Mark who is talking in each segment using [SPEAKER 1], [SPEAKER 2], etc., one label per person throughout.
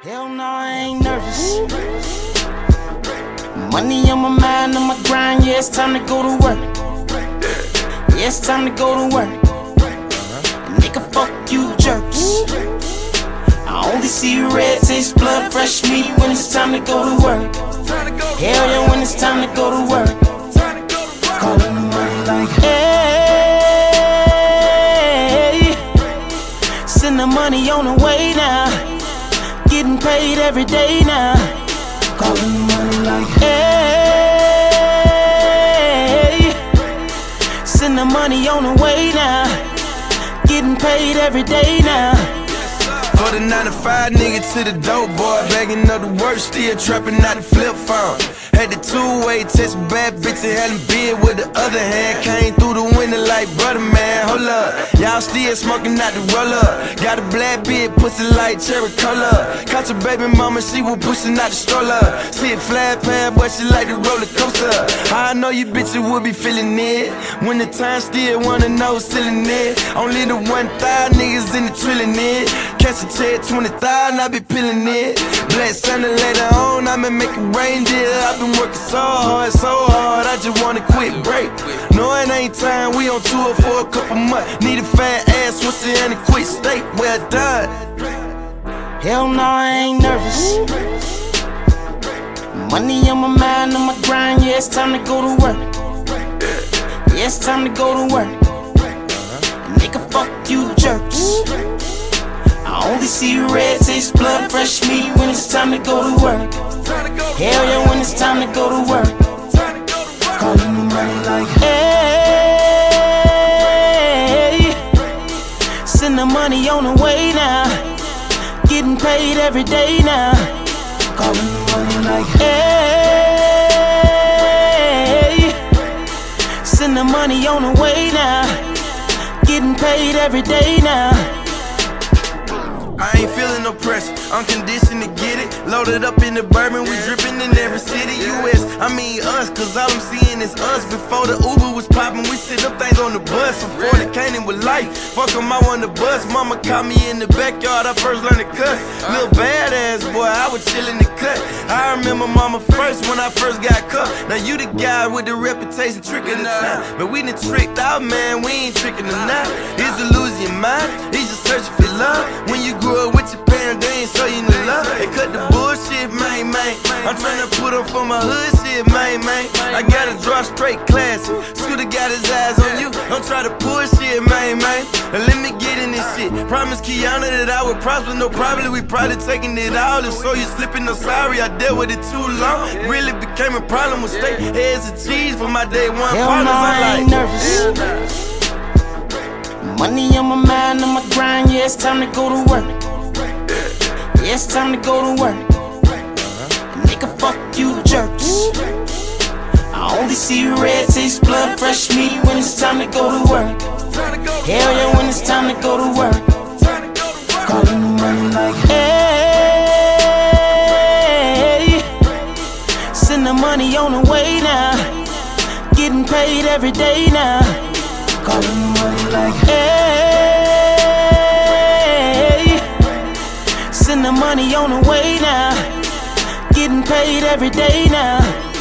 [SPEAKER 1] Hell no, I ain't nervous. Money on my mind, on my grind, yeah, it's time to go to work. Yeah, it's time to go to work. Nigga, fuck you jerks. I only see red, taste blood, fresh meat when it's time to go to work. Hell yeah, when it's time to go to work. Calling the money like, hey, send the money on the way now. Getting paid every day now. Calling the money like, hey, send the money on the way now. Getting paid every day now.
[SPEAKER 2] For the 9 to 5 nigga to the dope boy, begging up the work, still trapping out the flip phone. Had the two-way test with bad bitch and had him bid with the other hand. Came through the window like brother man, hold up. Y'all still smoking out the roller. Got a black beard, pussy like cherry color. Caught your baby mama, she was pushing out the stroller. See it flat pad, but she like the roller coaster. I know you bitches would be feeling it when the time still wanna know selling it. Only the 1,000 niggas in the trilling it. Catch a check 20,000, I be peeling it. Black Sunday later on, I been making reindeer. I've been working so hard, I just wanna quit break. No, it ain't time, we on tour for a couple months. Need a fat ass, what's it in a quick state? Well done.
[SPEAKER 1] Hell no, I ain't nervous. Money on my mind, on my grind, yeah, it's time to go to work. Yeah, it's time to go to work. Nigga, fuck you jerks. I only see red, taste blood, fresh meat when it's time to go to work. Hell yeah, when it's time to go to work. Calling the money like, hey, send the money on the way now. Getting paid every day now. Calling the money like, hey, send the money on the way now. Getting paid every day now.
[SPEAKER 2] I ain't feeling no pressure, I'm conditioned to get it. Loaded up in the bourbon, we dripping in every city. US, I mean us, cause all I'm seeing is us. Before the Uber was popping, we sit up things on the bus. So 40 came in with life, fuck 'em, I on the bus. Mama caught me in the backyard, I first learned to cuss. Little badass boy, I was chillin' the cut. I remember mama first when I first got cut. Now you the guy with the reputation, trickin' the time. But we done tricked out, man, we ain't trickin' them now. He's a losing your mind, he's just searching for love. When you grew up with your parents, they ain't show you no love. They cut the bullshit, man. I'm tryna put up for my hood shit, man. I gotta draw straight classy. Scooter got his eyes on you. Don't try to push shit, man. And let me get in this shit. Promise Kiana that I would prosper, no problem. We probably taking it all. And so you slipping, no sorry. I dealt with it too long. Really became a problem with steak, heads and cheese for my day one
[SPEAKER 1] hell no, I ain't nervous. Money on my mind, on my grind, yeah, it's time to go to work. Yeah, it's time to go to work. Nigga, fuck you jerks. I only see red, taste blood, fresh meat when it's time to go to work. Hell yeah, when it's time to go to work. Calling the money like, hey, send the money on the way now. Getting paid every day now. Calling the money like, hey, send the money on the way now. Getting paid every day now.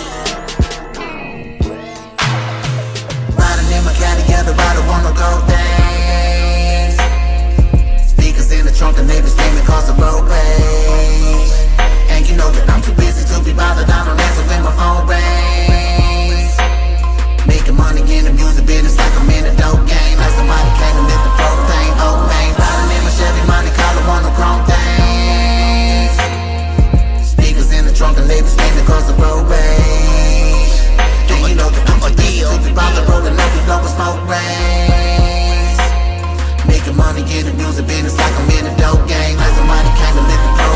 [SPEAKER 3] Riding in my car together, I don't wanna go things. Speakers in the trunk, the neighbors screaming cause the road rage. And you know that I'm too busy to be bothered, I don't answer when my phone rings. Making money in the music business like I'm in a dope game. Like somebody came and lit the propane, oh man. Riding in my Chevy, Monte Carlo on the chrome things. Speakers in the trunk, the neighbors screaming cause the road rage. And you know that I'm too busy to be bothered, rolling up, we blowing smoke rings. Making money in the music business like I'm in a dope game. Like somebody came and lit the propane.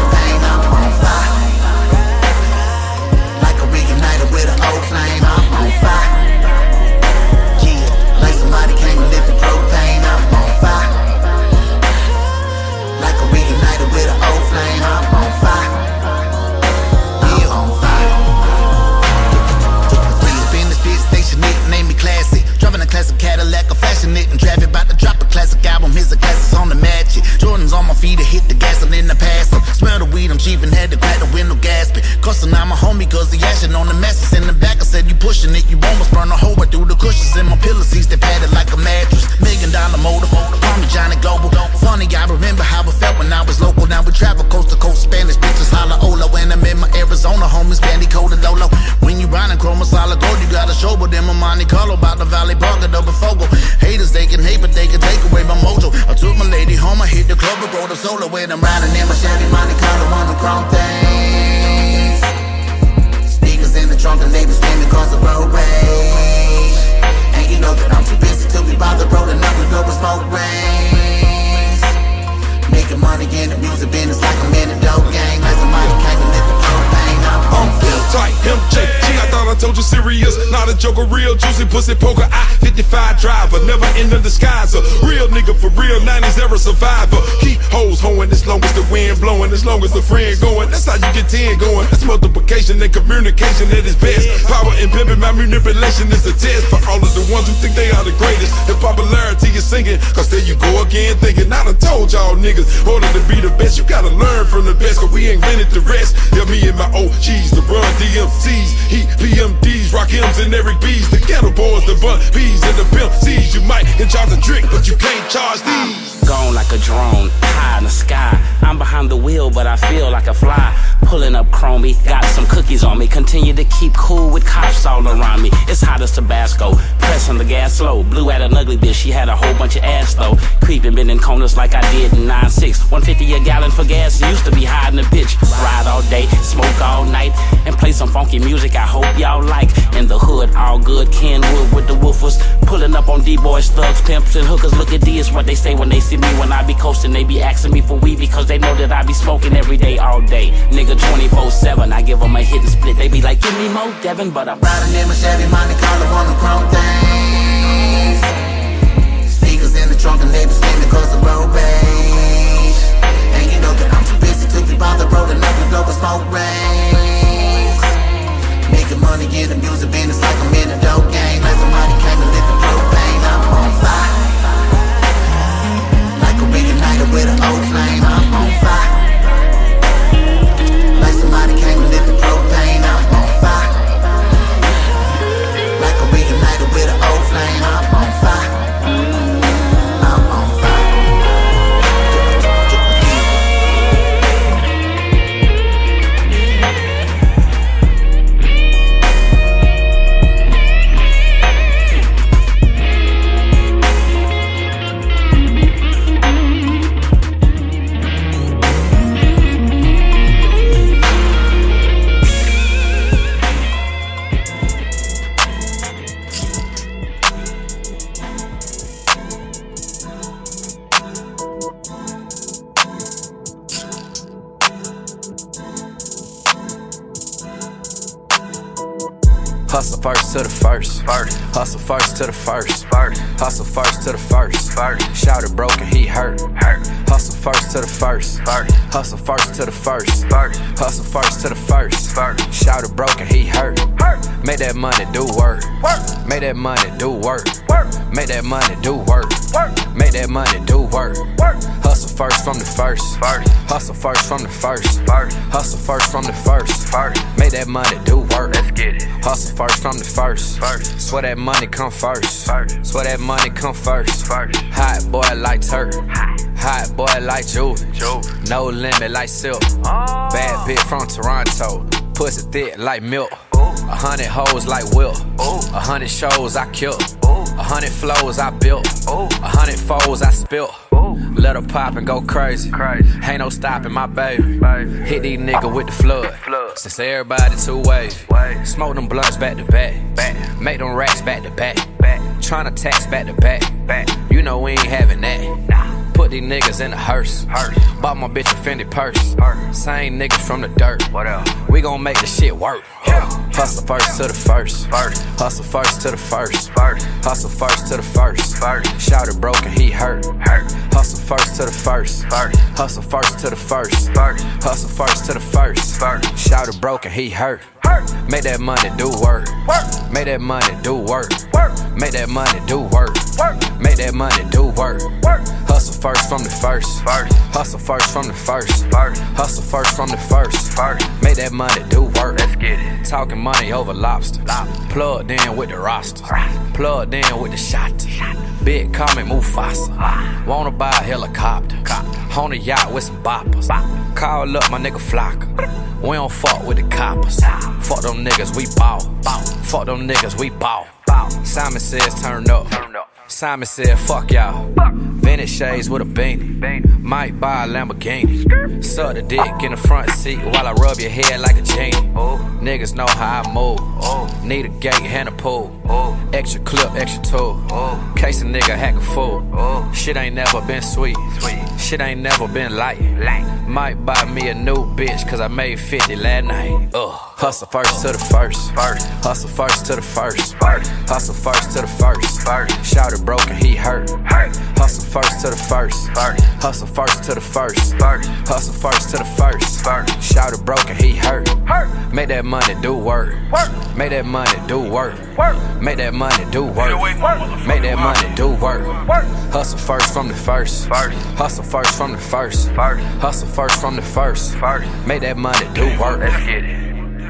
[SPEAKER 3] even had to crack the window gasping. Cussing out my homie cause he ashing on the messes in the back. I said you pushing it, you almost burn a hole right through the cushions in my pillow seats that padded like a mattress. $1 million motor, call me Johnny Global. Funny, I remember how it felt when I was local. Now we travel coast to coast, Spanish bitches holla Olo. When I'm in my Arizona homies, candy coated Lolo. When you riding chroma solid gold, you got a show, but then my Monte Carlo about the Valley Park at over Fogo. Haters they can hate, but they can take away my mojo. I took my lady home, I hit the club and rode a solo. When I'm riding in my Chevy Monte Carlo on the chrome things. Speakers in the trunk and they be screaming cause the road rage. And you know that I'm too busy to be bothered rolling up with blowing smoke rings. Making money in the music business like I'm in a dope game. Like somebody came and lit the propane. I'm feel
[SPEAKER 4] tight, MJ. I thought I told you serious. Not a joke, a real juicy pussy poker. I 55 driver, never in the disguise. A real nigga for real, 90s era survivor. Keep hoes hoeing as long as the wind blowing, as long as the friend going. That's how you get 10 going. That's multiplication and communication at its best. Power and pimping, my manipulation is a test for all of the ones who think they are the greatest. The popularity is singing, cause there you go again thinking. I done told y'all niggas, in order to be the best, you gotta learn from the best, cause we invented the rest. Yeah, me and my OGs, the run DMCs, Heat PMDs, Rock M's and Eric B's, the ghetto boys, the Bun B's and the Pimp C's. You might can charge a trick, but you can't charge these.
[SPEAKER 5] Gone like a drone, high in the sky. I'm behind the wheel, but I feel like a fly. Pulling up chromey, got some cookies on me. Continue to keep cool with cops all around me. It's hot as Tabasco, pressing the gas slow. Blew at an ugly bitch, she had a whole bunch of ass though. Creeping, bending corners like I did in 9-6. 150 a gallon for gas, used to be hiding the bitch. Ride all day, smoke all night, and play some funky music I hope y'all like. In the hood, all good, Kenwood with the woofers. Pulling up on D-boys, thugs, pimps, and hookers. Look at D is what they say when they see me. When I be coasting, they be asking me for weed because they know that I be smoking every day, all day. Nigga 24/7, I give them a hit and split. They be like, give me more, Devin, but I'm
[SPEAKER 3] riding in my Chevy Monte Carlo on the chrome things. Speakers in the trunk and they be screaming cause the road rage. And you know that I'm too busy to be bothered rolling up with blowing smoke rings. Making money in the music business like I'm in a dope game. Like somebody came and lit the propane. I'm on fire. Like a reunited with an old flame. I'm on fire. Like somebody came and lit the propane. I'm on fire. Like a reunited with an old flame. I'm on fire. I'm on fire.
[SPEAKER 6] Hustle first to the first. Hustle first to the first. Hustle first to the first. Shouted broken, he hurt. Hustle first to the first. Hustle first to the first. Hustle first to the first. Shouted broken, he hurt. Make that money do work. Make that money do work. Make that money do work. Make that money do work. Hustle first from the first. Hustle first from the first. Hustle first from the first. Make that money do work. Let's get it. Hustle first from the first. Swear that money come first. Swear that money come first. Hot boy like Turk. Hot boy like Juve. No limit like Silk. Bad bitch from Toronto. Pussy thick like milk. 100 hoes like Will. 100 shows I killed. 100 flows I built. 100 foes I spilt. Let her pop and go crazy. Ain't no stopping my baby. Hit these niggas with the flood. Since everybody too wavy. Smoke them blunts back to back. Make them racks back to back. Tryna tax back to back. You know we ain't having that. Put these niggas in the hearse. Bought my bitch a Fendi purse. Same niggas from the dirt. We gon' make the shit work. Hustle first to the first. Hustle first to the first. Hustle first to the first. Shouted broken, he hurt. Hustle first to the first. Hustle first to the first. Hustle first to the first. Shouted broken, he hurt. Make that money do work. Make that money do work. Make that money do work. Make that money do work. Hustle Hustle first from the first. Hustle first from the first. Hustle first from the first. Make that money do work. Let's get it. Talking money over lobster. Plugged in with the roster. Plugged in with the shot. Big comment, move faster. Wanna buy a helicopter. On a yacht with some boppers. Call up my nigga Flocka. We don't fuck with the coppers. Fuck them niggas, we ball. Fuck them niggas, we ball. Simon says turn up. Simon said fuck y'all. Vintage shades with a beanie. Might buy a Lamborghini. Suck the dick in the front seat while I rub your head like a genie. Niggas know how I move. Need a gate and a pool. Extra clip, extra tool. Case a nigga hack a fool. Shit ain't never been sweet. Shit ain't never been light. Might buy me a new bitch cause I made 50 last night. Hustle first to the first. Hustle first to the first. Hustle first to the first. Shouted broken, he hurt. Hustle first to the first. Hustle first to the first. Hustle first to the first. Shouted broken, he hurt. Make that money do work. Make that money do work. Make that money do work. Make that money do work. Hustle first from the first. Hustle first from the first. Hustle first from the first. Make that money do work. Let's get it.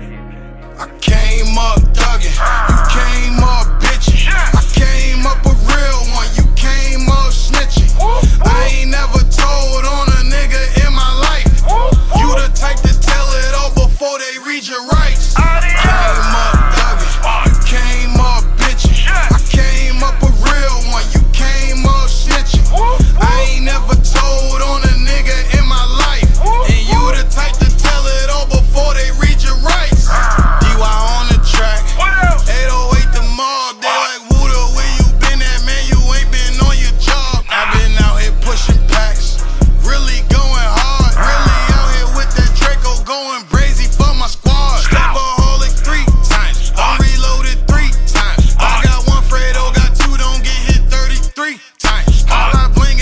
[SPEAKER 2] I came up thuggin', you came up bitchin'. I came up a real one, you came up snitchin'. I ain't never told on a nigga in my life. You the type to tell it all before they read your rights. Came up thuggin', you came up bitchin'. I came up a real one, you came up snitchin'. I ain't never told on a nigga in my life. And you the type to tell it all before they read your rights. On the track, 808 the mob, they like Wooda, where you been at, man, you ain't been on your job. I been out here pushing packs, really going hard, really out here with that Draco going brazy for my squad. Slapaholic 3 times, I'm reloaded 3 times. I got one Fredo, got 2, don't get hit 33 times. Holla blingin',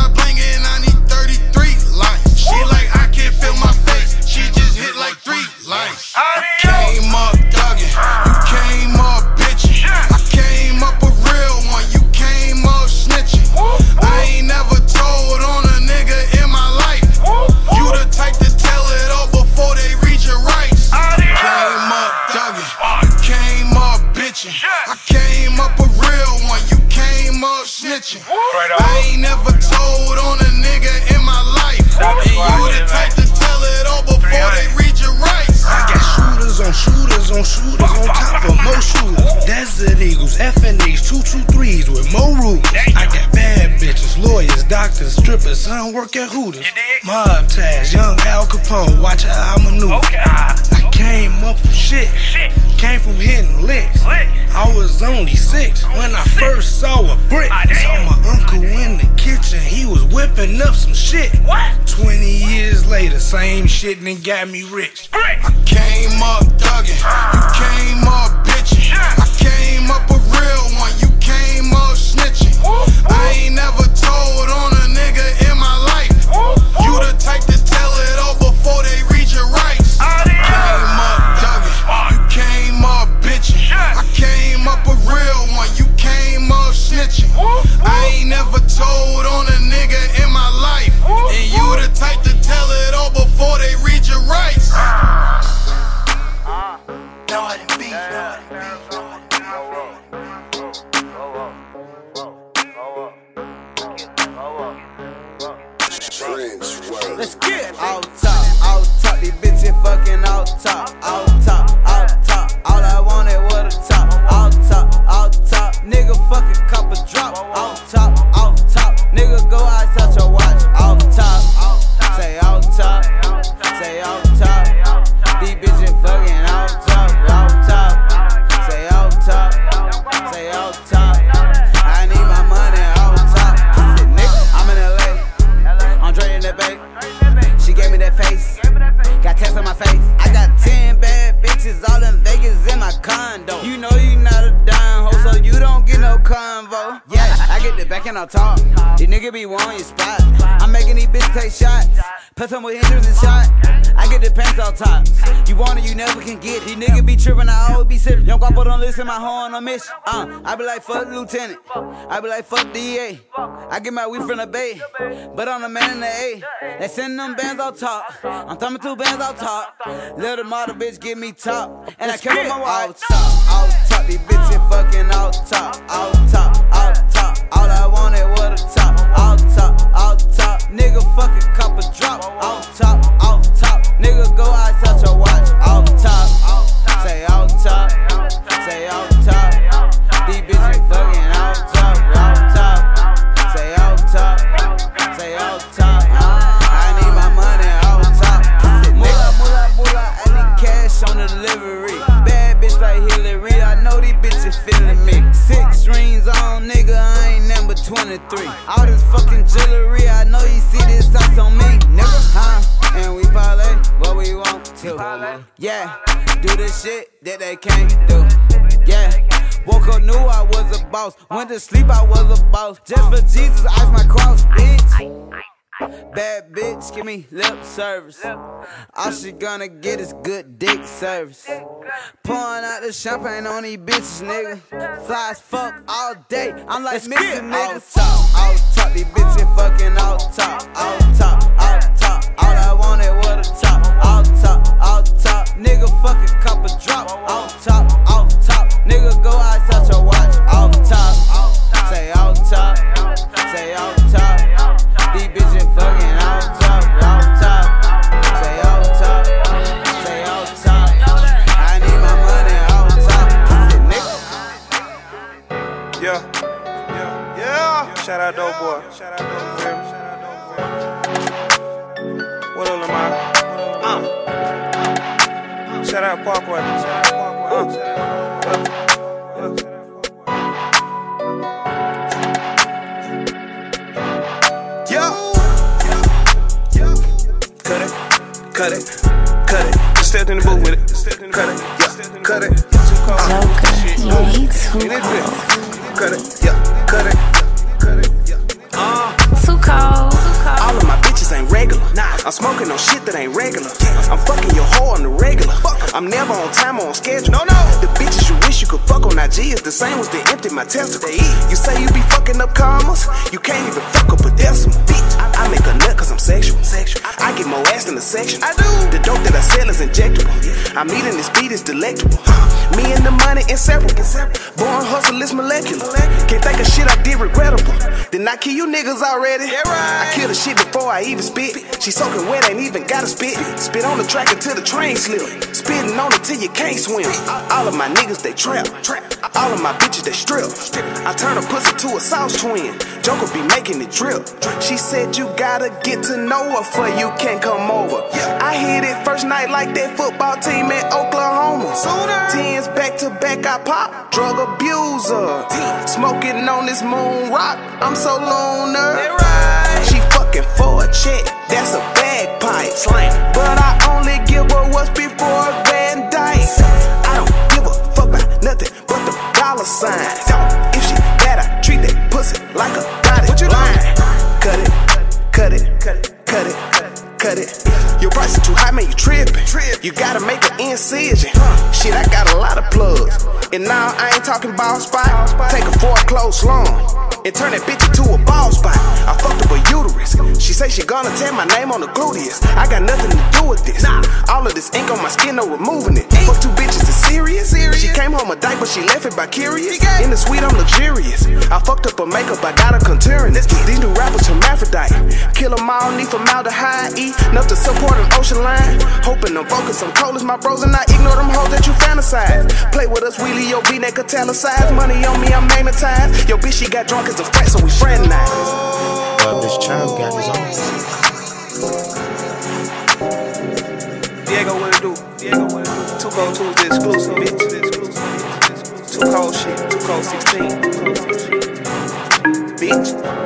[SPEAKER 2] I need 33 lines. She like, I can't feel my face, she just hit like 3 lines. Came up thuggin', you came up bitchin'. I came up a real one, you came up snitchin'. I ain't never told on a nigga in my life. You the type to tell it all before they read your rights. Came up thuggin', you came up bitchin'. I came up a real one, you came up snitchin'. I ain't never told on a nigga in my life. And you the type to tell it all before they read your rights.
[SPEAKER 7] I got shooters on shooters on shooters on top of more shooters. Desert Eagles, FNAs, 223s with more rules. I got bad bitches, lawyers, doctors, strippers, son work at Hooters. Mob ties, young Al Capone, watch how I maneuver. I came up from shit, came from hitting licks. I was only 6 when I first saw a brick. Saw my uncle in the kitchen, he was whipping up some shit. 20 years later, same shit and got me rich.
[SPEAKER 2] I came up thuggin', you came up bitchin'. I came up a real one, you came up snitchin'. I ain't never told on a nigga in my life. You the type to tell it all before they read your rights. Came up thuggin', you came up bitchin'. I came up a real one, you came up snitchin'. I ain't never told on a nigga in my life. And you the type to tell it all before they read your rights.
[SPEAKER 8] Let's get out top, these bitches fucking out top, all I wanted was a top, out top, nigga fucking cop a drop, out top, nigga go out touch your watch, out top, say out top, these bitches fucking out top, say out top, I need my money out top, nigga, I'm in LA, I'm draining that babe. She gave me that face, got text on my face. I got 10 bad bitches all in Vegas in my condo. You know you not a dime hoe, so you don't get no convo. Yeah, I get the back and I'll talk. These niggas be wanting your spot. I'm making these bitches take shots. Put some with Hendrix and shot. I get the pants all on top. You want it, you never can get it. These niggas be trippin', I always be sippin'. Young guapo don't listen, my horn on mission. I be like, fuck the lieutenant. I be like, fuck DEA. I get my weed from the Bay, but I'm the man in the A. They send them bands on top. I'm thumbing 2 bands on top. Little model bitch give me top, and I kept my watch. Out top, these bitches fucking out top. Out top, out top. All I wanted was a top. Out top, out top. Nigga fucking cop a drop. Out top, nigga go out touch your watch. Out top, say out top, say out top. These bitches fucking out top, say out top, say out top. I need my money out top. Moolah, I need cash on the delivery. Bad bitch like Hillary, I know these bitches feeling me. 6 rings on, nigga, I ain't number 23. All this fucking jewelry, I know you see this sauce on me, nigga, and we parlay what we want to. Yeah, do the shit that they can't do. Yeah, woke up, knew I was a boss. Went to sleep, I was a boss. Just for Jesus, ice my cross, bitch. Bad bitch, give me lip service. All she gonna get is good dick service. Pouring out the champagne on these bitches, nigga. Fly as fuck all day, I'm like missing niggas. Out top, these bitches fucking out top. Out top, all I wanted was a top. Out top, nigga fucking cop a drop. Out top, nigga go out touch your watch. Out top, say out top, say out top. These bitches fucking out top, say out top, say out top. I need my money out top, nigga. Yeah.
[SPEAKER 9] Shout out Dope Boy. What up, Lamar? Shout out Parkway. Cut it. Just stepped in the booth with it. Cut it, yeah. Cut it. Too cold. Shit.
[SPEAKER 10] Yeah, he too cold.
[SPEAKER 9] Cut it, yeah. Cut it, yeah.
[SPEAKER 10] Too cold.
[SPEAKER 9] All of my bitches ain't regular. I'm smoking on shit that ain't regular. I'm fucking your hoe on the regular. I'm never on time or on schedule. No. The bitches you wish you could fuck on IG is the same as they empty my testicles. You say you be fucking up commas, you can't even fuck up a decimal. Bitch, I make a nut cause I'm sexual. I get more ass than a section. I do. The dope that I sell is injectable. I'm eating this beat is delectable. Me and the money inseparable. Born hustle is molecular. Can't think of shit I did regrettable. Then I kill you niggas already. I kill the shit before I even spit. She soaking wet, ain't even gotta spit. Spit on the track until the train slip. Spitting on it till you can't swim. All of my niggas they trap. All of my bitches they strip. I turn a pussy to a sauce twin. Joker be making it drip. She said you gotta get to know her for you can't come over. I hit it first night like that football team in Oklahoma. 10s back to back I pop. Drug abuser. Smoking on this moon rock. I'm so lunar. She fucking for a check. That's a bagpipe. But I only give her what's before Van Dyke. I don't give a fuck about nothing but the dollar sign. If she bad, I treat that pussy like a dotted line. Cut it. Your price is too high, man, you trippin'. You gotta make an incision. Shit, I got a lot of plugs. And now I ain't talking ball spot. Take a foreclosed loan and turn that bitch into a ball spot. I fucked up a uterus. She say she gonna tear my name on the gluteus. I got nothing to do with this. All of this ink on my skin, no removing it. Fuck 2 bitches, is serious? She came home a dyke, but she left it by curious. In the suite, I'm luxurious. I fucked up her makeup, I got her contouring. These new rappers hermaphrodite. Kill them all, need formaldehyde. Enough to support an ocean line. Hoping I'm focused, I'm cold as my bros, and I ignore them hoes that you fantasize. Play with us, wheelie, your V-neck italicized. Money on me, I'm magnetized. Yo, bitch, she got drunk as a frat, so we fraternize.
[SPEAKER 11] This child got his own.
[SPEAKER 9] Diego, what it do? Too Cold Tuesday exclusive, bitch. Too cold shit. Too cold 16. Bitch.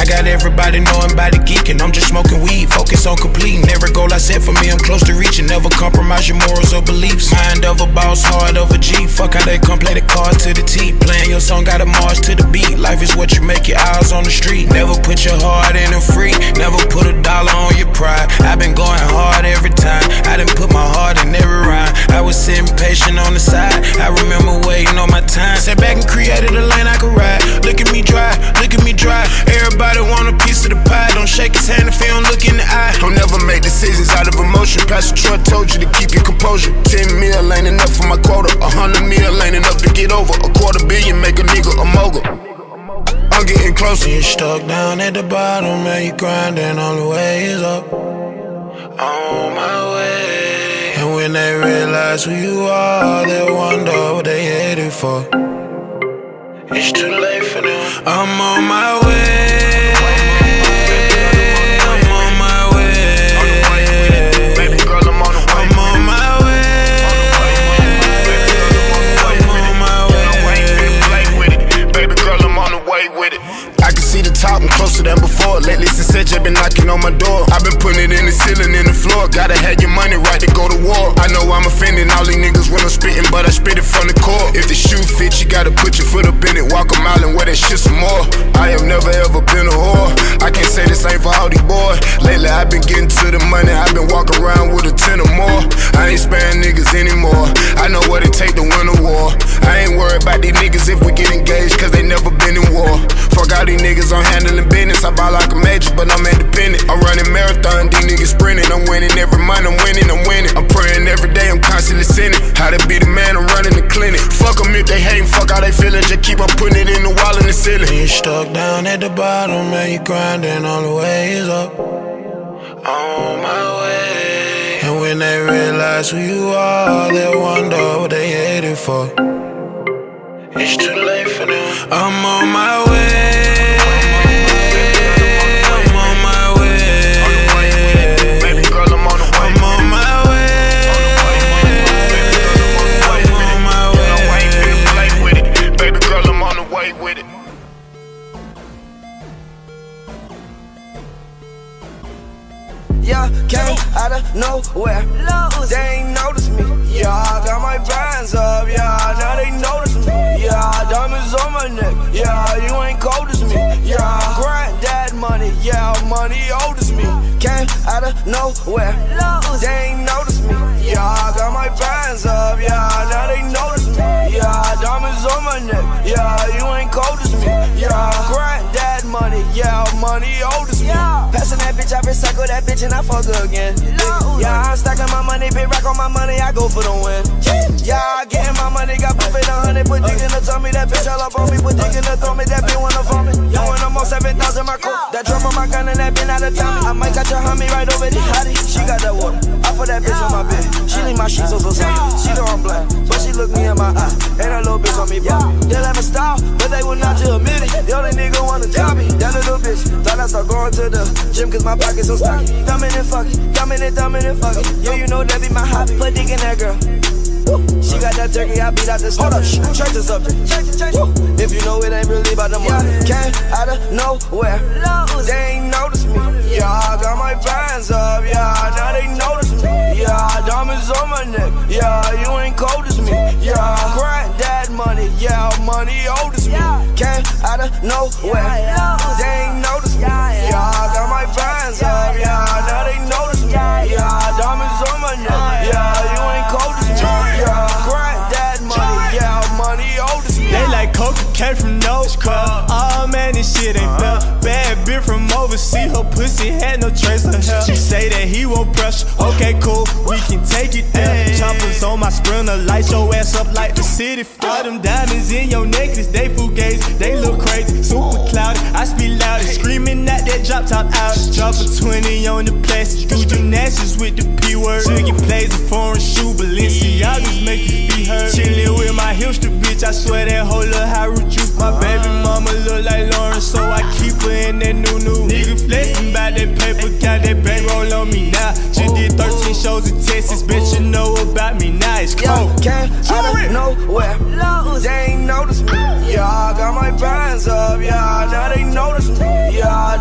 [SPEAKER 11] I got everybody knowing about the geeking. I'm just smoking weed, focus on completing every goal I set for me. I'm close to reaching, never compromise your morals or beliefs. Mind of a boss, heart of a G. Fuck how they come play the cards to the T. Playing your song, gotta march to the beat. Life is what you make your eyes on the street. Never put your heart in a free. Never put $1 on your pride. I've been going hard every time. I done put my heart in every rhyme. I was sitting patient on the side. I remember waiting on my time. Sat back and created a lane I could ride. Look at me drive, look at me drive. Everybody want a piece of the pie. Don't shake his hand if he don't look in the eye.
[SPEAKER 12] Don't never make decisions out of emotion. Pastor Troy told you to keep your composure. 10 mil ain't enough for my quota. 100 mil ain't enough to get over. $250 million make a nigga a mogul. I'm getting closer.
[SPEAKER 11] You're stuck down at the bottom and you grinding, all the way is up. On my way. And when they realize who you are, they'll wonder what they headed for. It's too late for them. I'm on my way. I'm on my way.
[SPEAKER 12] Baby girl, I'm on the way.
[SPEAKER 11] I'm on my way. I'm on my way.
[SPEAKER 12] Baby girl, I'm on the way with it. I can see the top, I'm closer than before. Lately since Sedge been knocking on my door. I've been putting it in the ceiling, in the floor. Gotta have your money right to go to war. I know I'm offending all these niggas when I'm spitting, but I spit it from the core. If the shoe fits, you gotta put your foot up in it. Walk a mile and wear that shit some more. I have never ever been a whore. I can't say this ain't for all these boys. Lately I've been getting to the money. I've been walking around with a 10 or more. I ain't sparing niggas anymore. I know what it take to win a war. I ain't worried about these niggas if we get engaged, cause they never been in war. Fuck all these niggas, I'm handling business. I buy like a major, but I'm independent. I'm running marathon, these niggas sprinting. I'm winning every month, I'm winning. I'm praying every day, I'm constantly sinning. How to be the man, I'm running the clinic. Fuck them if they hatin', fuck how they feelin'. Just keep on putting it in the wall and the ceiling.
[SPEAKER 11] You're stuck down at the bottom and you grinding, all the way is up. On my way. And when they realize who you are, they'll wonder what they headed for. It's too late for them. I'm on my way. I'm on my way.
[SPEAKER 12] Baby girl, I'm on the way.
[SPEAKER 11] I'm on my way. I'm on my way.
[SPEAKER 12] Baby girl, I'm on the way with it.
[SPEAKER 9] Yeah, came out of nowhere. They ain't noticed me. Yeah, I got my bands up. Yeah, now they notice me. Yeah, diamonds on my neck. Yeah, you ain't cold as me. Yeah, granddad money. Yeah, money old as me. Came out of nowhere. They ain't noticed me. Yeah, I got my bands up. Yeah, now they notice me. Yeah, diamonds on my neck. Yeah, you ain't cold as me. Yeah, granddad money. Yeah, money old as me. Passing that bitch, I recycle that bitch and I fuck her again. Yeah, I'm stacking my money, big rack on my money, I go for the win. Yeah, I getting my money, got buffet 100, put dick in the tummy, that bitch all up on me, put dick in the thumb, that bitch wanna farm me. Yo, and I'm on 7,000 my coat, that drum on my gun and that bitch out of town. I might got your homie right over the hottie, she got that water, I put that bitch on my bed, she leave my sheets so sunny, she know I'm black, but she look me in my eye, and a little bitch on me, bro. They let me style, but they will not to admit it, the only nigga wanna tell me, that little bitch, thought I start going to the gym cause my pockets so stocky, thumbing and fucking, thumbing and fucking, yeah, you know that be my hobby, put dick in that girl. She got that turkey, I beat out the stomach. Change the subject. If you know it ain't really about the money. Came out of nowhere. They ain't noticed me. Yeah, I got my bands up. Yeah, now they notice me. Yeah, diamonds on my neck. Yeah, you ain't cold as me. Yeah, granddad money. Yeah, money old as me. Came out of nowhere. They ain't noticed me. Yeah, I got my bands up. Yeah, now they notice me. Yeah, diamonds on my neck. Yeah, you ain't cold as me. Yeah, granddad money, yeah, money old as me.
[SPEAKER 13] They like Coca came from no club. Oh man, this shit ain't fair. Bad bitch from overseas, her pussy had no trace of hair. She say that he won't pressure. Okay, cool, we can take it there. Choppers on my Sprinter, light your ass up like the city. All them diamonds in your necklace, they fugazi, they look crazy, super cloudy. I speak loud and screaming at that drop top out. Drop a 20 on the plastic, do gymnastics with the P word. Jiggy plays a foreign shoe, Balenciagas make you feel hurt. Chillin' with my hipster bitch, I swear that whole little Haru juice. My baby mama look like Lauren, so I keep her in that new. Nigga flexin' about that paper, got that bankroll on me now. Just did 13 shows in Texas, bet you know about me now. It's cold.
[SPEAKER 9] Yeah, came out of nowhere. They ain't noticed me. Yeah, I got my bands up. Yeah, now they notice me. Yeah,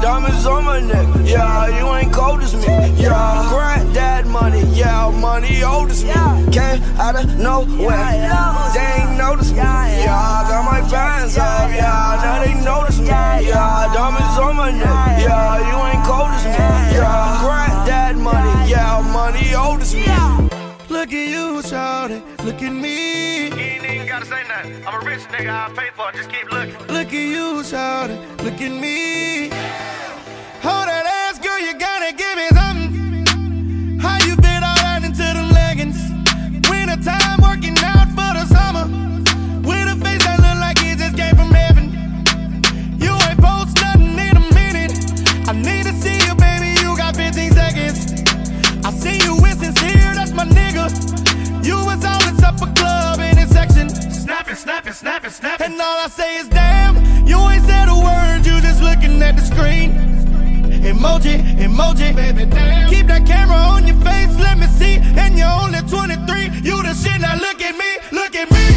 [SPEAKER 9] diamonds on my neck. Yeah, you ain't cold as me. Yeah, granddad money. Yeah, money old as me. Came out of nowhere. They ain't notice me. Yeah, I got my bands up. Yeah, now they notice me. Yeah, diamonds on my neck. Yeah, you ain't cold as me. Yeah, granddad money. Yeah, money old as me.
[SPEAKER 2] Look at you, shawty, look at me.
[SPEAKER 14] You ain't even gotta say nothing. I'm a rich nigga, I'll pay for it, just keep looking.
[SPEAKER 2] Look at you, shawty, look at me. Hold that ass, girl, you gotta give me something. How you fit all that into them leggings? Winter time working out for the summer. With a face that look like it just came from heaven. You ain't post nothing in a minute. I need to see you, baby, you got 15 seconds. I see you with sincere, that's my nigga. You was all in supper club in this section.
[SPEAKER 14] Snapping, snapping, snapping, snapping.
[SPEAKER 2] And all I say is damn, you ain't said a word, you just looking at the screen. Emoji, emoji, baby damn. Keep that camera on your face, let me see. And you're only 23, you the shit, now look at me, look at me.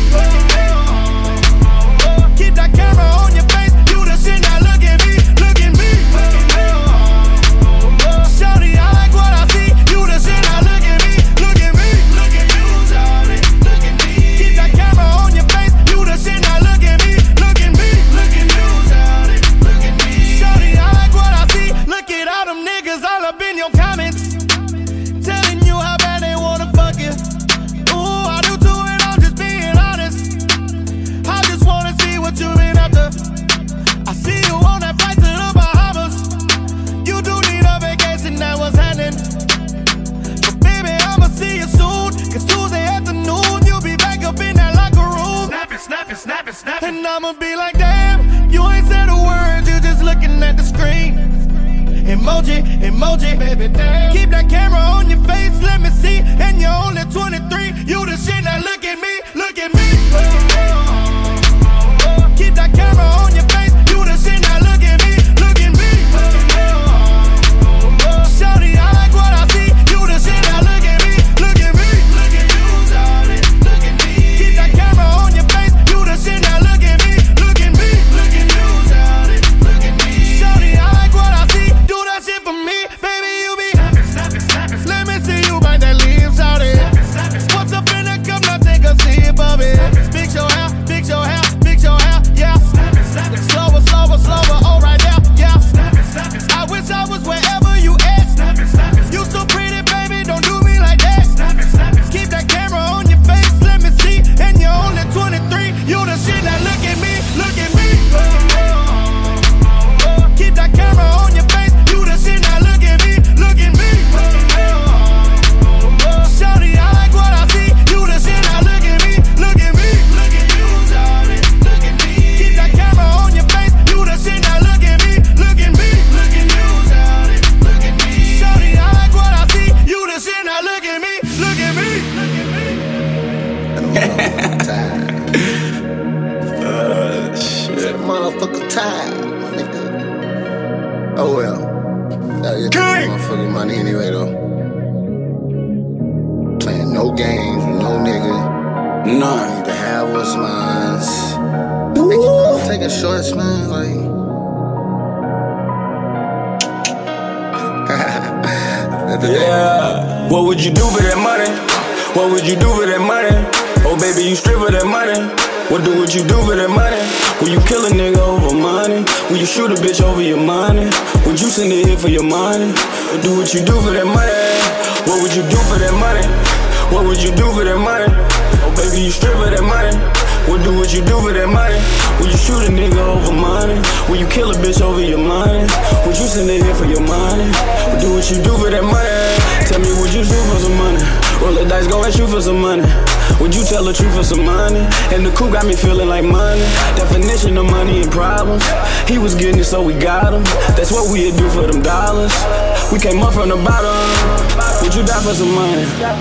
[SPEAKER 2] Keep that camera on your face, you the shit, now look at me, look at me. Shawty, I like what I see. You the shit, now look at me, look at me, look at you, shawty, look at me. Keep that camera on your face. You the shit, now look at me, look at me, look at you, shawty, look at me. Shawty, I like what I see. Look at all them niggas all up in your comments, telling you how bad they wanna fuck you. Ooh, I do too, and I'm just being honest. I just wanna see what you been after. I see you on that flight to the Bahamas. You do need a vacation, that was happening. But baby, I'ma see you soon. Cause Tuesday afternoon, you'll be back up in that locker room.
[SPEAKER 14] Snapping, snapping, snapping, snapping.
[SPEAKER 2] And I'ma be like, damn, you ain't said a word, you just looking at the screen. Emoji, emoji, baby damn. Keep that camera on your face, let me see. And you're only 23, you the shit, now look at me, look at me. Keep that camera on your face, you the shit, now look at me, look at me. Shawty, I like what I see. You the shit, now look at me, look at me, look at you, shawty, look at me. Keep that camera on your face. You the shit, now look at me, look at me, look at you, shawty, look at me. Shawty, I like what I see. Do that shit for me, baby, you be
[SPEAKER 14] snapping, snapping, snapping.
[SPEAKER 2] Let me see you bite that leaf, shawty. What's up in the cup, now take a sip of it. Fix your hair, fix your hair, fix your hair, yeah. Slower, slower, slower, all right now, yeah. I wish I was wherever you at. You so pretty, baby, don't do me like that. Keep that camera on your face, let me see. And you're only 23, you the shit, now look at me, look at me. Keep that camera on your face, you the shit, now look at me, look at me. Shawty, I like what I see. You the shit, now look at me, look at me, look at you, shawty, look at me. Keep that camera on your face, you the shit, now look at me, look at me, look at you, shawty, look at me. Shawty, I like what I see. You the shit, now look at me, look at me, look at me.
[SPEAKER 15] Shit, motherfucker tired, nigga. Oh well, gotta get this motherfucking money anyway though. Playing no games with no nigga.
[SPEAKER 6] None.
[SPEAKER 15] Need to have what's mine. Taking shorts, man, like.
[SPEAKER 6] Yeah. What would you do for that money? What would you do for that money? Oh baby, you strip for that money. What would you do for that money? Will you kill a nigga over money? Will you shoot a bitch over your money? Would you send it here for your money? Or do what you do for that money? What would you do for that money? What would you do for that money? Oh baby, you strip for that money. What do what you do for that money? Will you shoot a nigga over money? Will you kill a bitch over your money? Would you send it here for your money? Or do what you do for that money? Tell me, would you shoot for some money? Roll the dice, go and shoot for some money. Would you tell the truth for some money? And the coup got me feeling like money. Definition of money and problems. He was getting it, so we got him. That's what we'd do for them dollars. We came up from the bottom. Would you die for some money?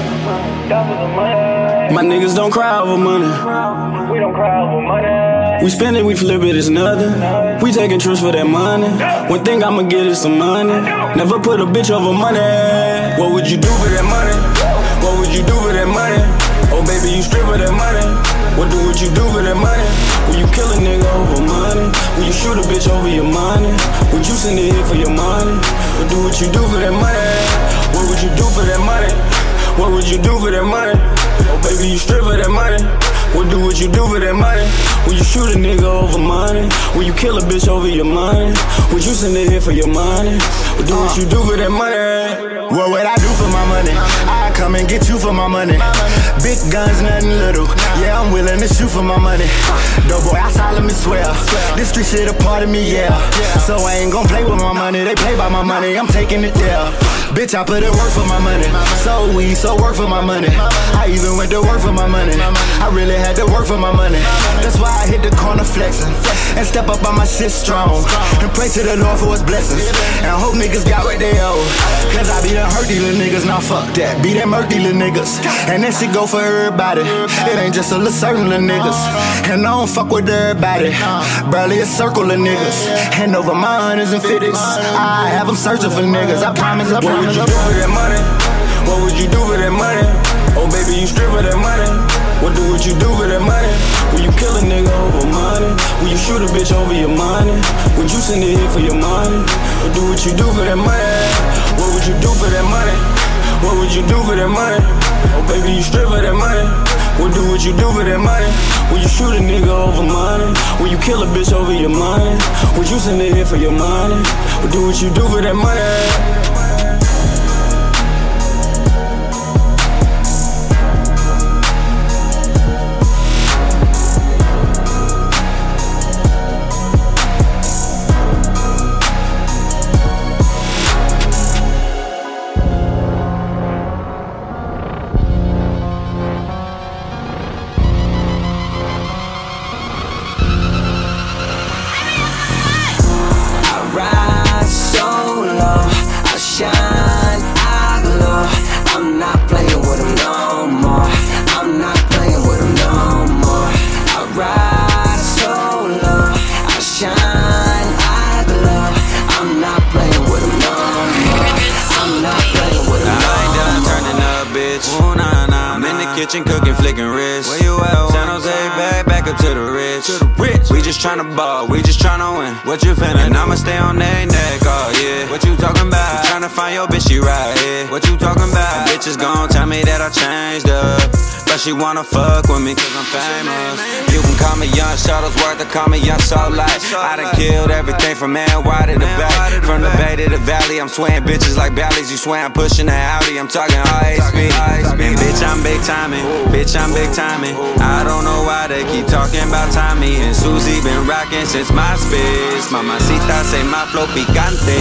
[SPEAKER 6] My niggas don't cry over money.
[SPEAKER 14] We don't cry over money.
[SPEAKER 6] We spend it, we flip it, it's nothing. We taking trips for that money. One thing I'ma get is some money. Never put a bitch over money. What would you do for that money? What would you do for that money? Oh baby, you strip for that money. What do what you do for that money? Will you kill a nigga over money? Will you shoot a bitch over your money?
[SPEAKER 16] Would you send it here for your money? Or do what you do for that money? What would you do for that money? What would you do for that money? Oh baby, you strip for that money. What do what you do for that money? Will you shoot a nigga over money? Will you kill a bitch over your money? Would you send it here for your money? Or do what you do for that money?
[SPEAKER 17] What would I do for my money? I come and get you for my money. Big guns, nothing little. Yeah, I'm willing to shoot for my money. Dope boy, I solemnly swear. This street shit a part of me, yeah. So I ain't gon' play with my money. They play by my money, I'm taking it there. Bitch, I put in work for my money. So we so work for my money. I even went to work for my money. I really had to work for my money. That's why I hit the corner flexing and step up on my shit strong and pray to the Lord for his blessings. And I hope niggas got what they owe. Cause I be the hurt dealer niggas, now fuck that. Be them hurt dealer niggas. And that shit go for everybody. It ain't just a little certain little niggas. And I don't fuck with everybody. Barely a circle of niggas. Hand over my hundreds and fifties. I have them searching for niggas. I promise, I promise.
[SPEAKER 16] What would you do for that money? What would you do for that money? Oh baby, you strip for that money. What do what you do for that money? Will you kill a nigga over money? Will you shoot a bitch over your money? Would you send it here for your money? Or do what you do for that money? What would you do for that money? What would you do for that money? Oh baby, you strip for that money. What do what you do for that money? Will you shoot a nigga over money? Will you kill a bitch over your money? Would you send it here for your money? Or do what you do for that money?
[SPEAKER 18] Cooking, flicking wrist. Where you at? San Jose, back up to the rich. We just tryna ball, we just tryna win. What you feelin'? And I'ma stay on their neck, oh yeah. What you talking about? Tryna find your bitch, she right here. What you talking about? Bitches gon' tell me that I changed up, but she wanna fuck with me cause I'm famous. You can call me Young Shuttlesworth or call me Young Soul Light. I done killed everything from NY to the Bay. From the Bay to the Valley, I'm swaying bitches like Bally's. You swear I'm pushing the Audi, I'm talking high speed. And bitch, I'm big timing. Bitch, I'm big timing. I don't know why they keep talking about Tommy and Susie been rocking since MySpace. Mamacita say my flow picante.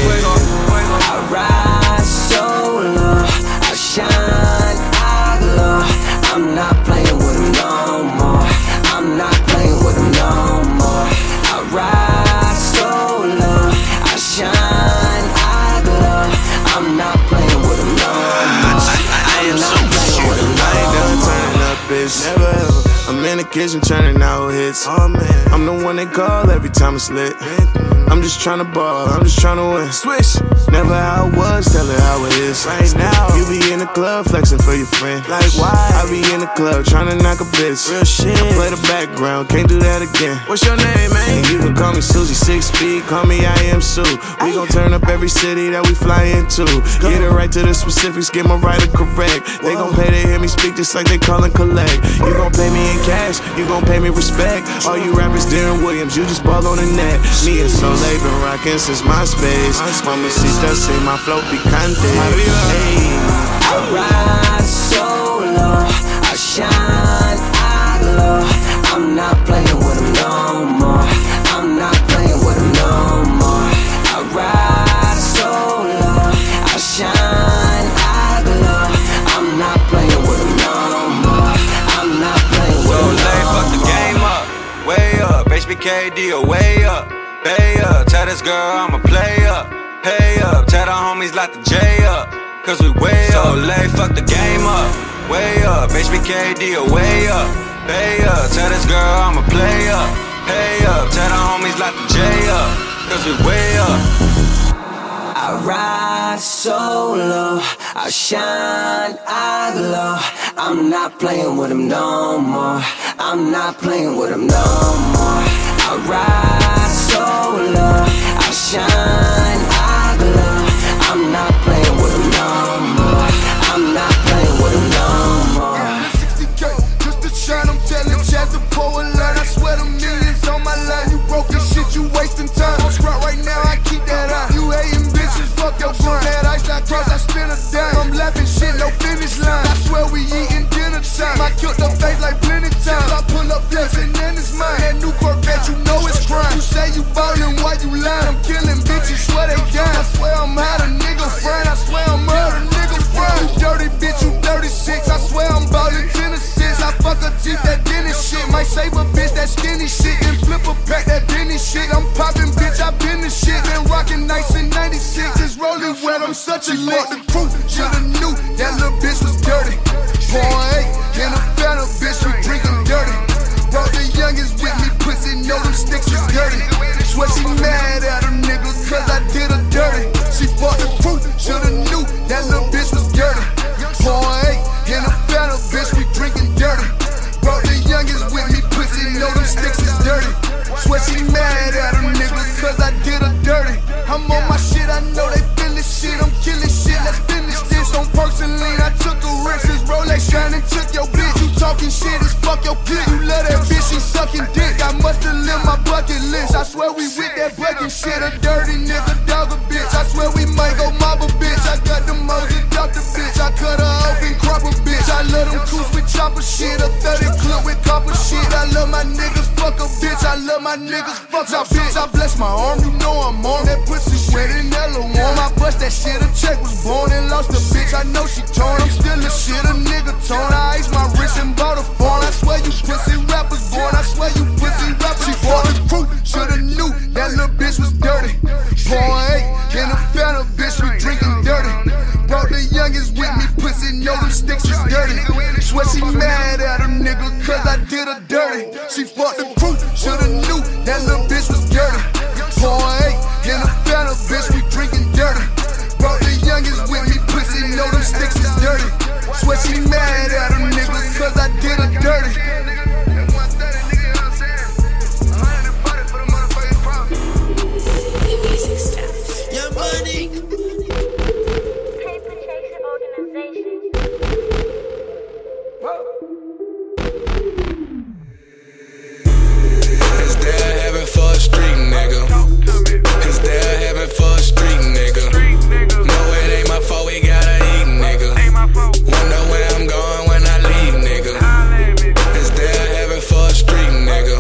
[SPEAKER 19] I rise solo, I shine, I glow. I'm not playing with him no more. I'm not playing with him no more. I rise solo, I shine, I glow. I'm not playing with him no more.
[SPEAKER 2] I am so playing with him no more. I ain't done turning up, bitch. Never ever. I'm in the kitchen churning out hits. Oh man, I'm the one they call every time it's lit. I'm just tryna ball, I'm just tryna win. Swish, never how it was, tell her how it is. Right now, you be in the club flexing for your friend. Like why? I be in the club tryna knock a bitch. Real shit. I play the background, can't do that again. What's your name, man? And you can call me Susie 6 feet, call me I am Sue. We gon' turn up every city that we fly into. Get it right to the specifics, get my writer correct. They gon' pay to hear me speak just like they call and collect. You gon' pay me in cash, you gon' pay me respect. All you rappers, Darren Williams, you just ball on the net. Me and Soleil been rockin' since MySpace. Mamacita say my flow picante. Hey.
[SPEAKER 19] I rise solo, I shine, I glow. I'm not playing with him no more. I'm not playing with him no more. I rise solo, I shine, I glow. I'm not playing with him no more. I'm not playing with him no more.
[SPEAKER 18] So fuck the game up, way up. HBKD way up. Pay up, tell this girl I'm a player. Pay up, tell the homies like the J up. Cause we way up. So late, fuck the game up. Way up, HBKD way up. Pay up, tell this girl I'm a player. Pay up, tell the homies like the J up. Cause we way up.
[SPEAKER 19] I ride solo, I shine, I glow. I'm not playing with him no more. I'm not playing with him no more. I ride solo, I shine.
[SPEAKER 20] bitches swear they down. I swear I'm had a nigga friend. I swear I'm had a nigga friend. You dirty bitch, you 36. I swear I'm ballin' 10 assists. I fuck her teeth, that dentist shit. Might save a bitch, that skinny shit. Then flip a pack, that Benny shit. I'm poppin', bitch, I been the shit. Been rockin' nights in 96. It's rollin' wet, I'm such a lick. The crew shoulda knew that little bitch was dirty. Pouring 8 in a phantom, bitch, we drinkin' dirty. Brought the youngest with me, pussy, know them sticks is dirty. Swear she mad at a nigga, cause I did her dirty. She bought the crew, shoulda knew that little bitch was dirty. Pouring 8 in a phantom, bitch, we drinkin' dirty. Brought the youngest with me, pussy, know them sticks is dirty. Swear she mad at a nigga, cause I did her dirty. I'm on my shit, I know they feel this shit, I'm killing shit, let's finish this. On perks and lean, I took a risk, this Rolex shining, took your bitch. You talking shit, it's fuck your clique. You love that bitch, she sucking dick. I musta live my bucket list. I swear we with that bucket shit, a dirty nigga, dog a bitch. I swear we might go mob a bitch. I got the Moses, drop the bitch. I cut her off and crop a bitch. I love them coops with chopper shit, a 30 clip with copper shit. I love my niggas, fuck a bitch. I love my niggas, fuck a bitch. I bless my arm, you know I'm on that pussy sweat and yellow warm. I bust that shit, a check was born and lost a bitch. I know she torn, I'm still a shit, a nigga torn. I ice my wrist and bought a phone. I swear you pussy rappers born. I swear you pussy rappers. She bought the crew, shoulda knew that little bitch was dirty. Pouring 8 in a phantom, bitch, we drinking dirty. Brought the youngest with me, pussy, know them sticks is dirty. Swear she mad at a nigga, cause I did her dirty. She fought the crew, shoulda knew that little bitch was dirty. Pouring 8 in a phantom, bitch, we drinking dirty. Brought the youngest with me, pussy, know them sticks is dirty. Swear she mad at a nigga, cause I did her dirty.
[SPEAKER 1] Young Money.
[SPEAKER 11] Is there heaven for a street nigga? Is there heaven for a street nigga? No, it ain't my fault, we gotta eat, nigga. Wonder where I'm going when I leave, nigga. Is there heaven for a street nigga?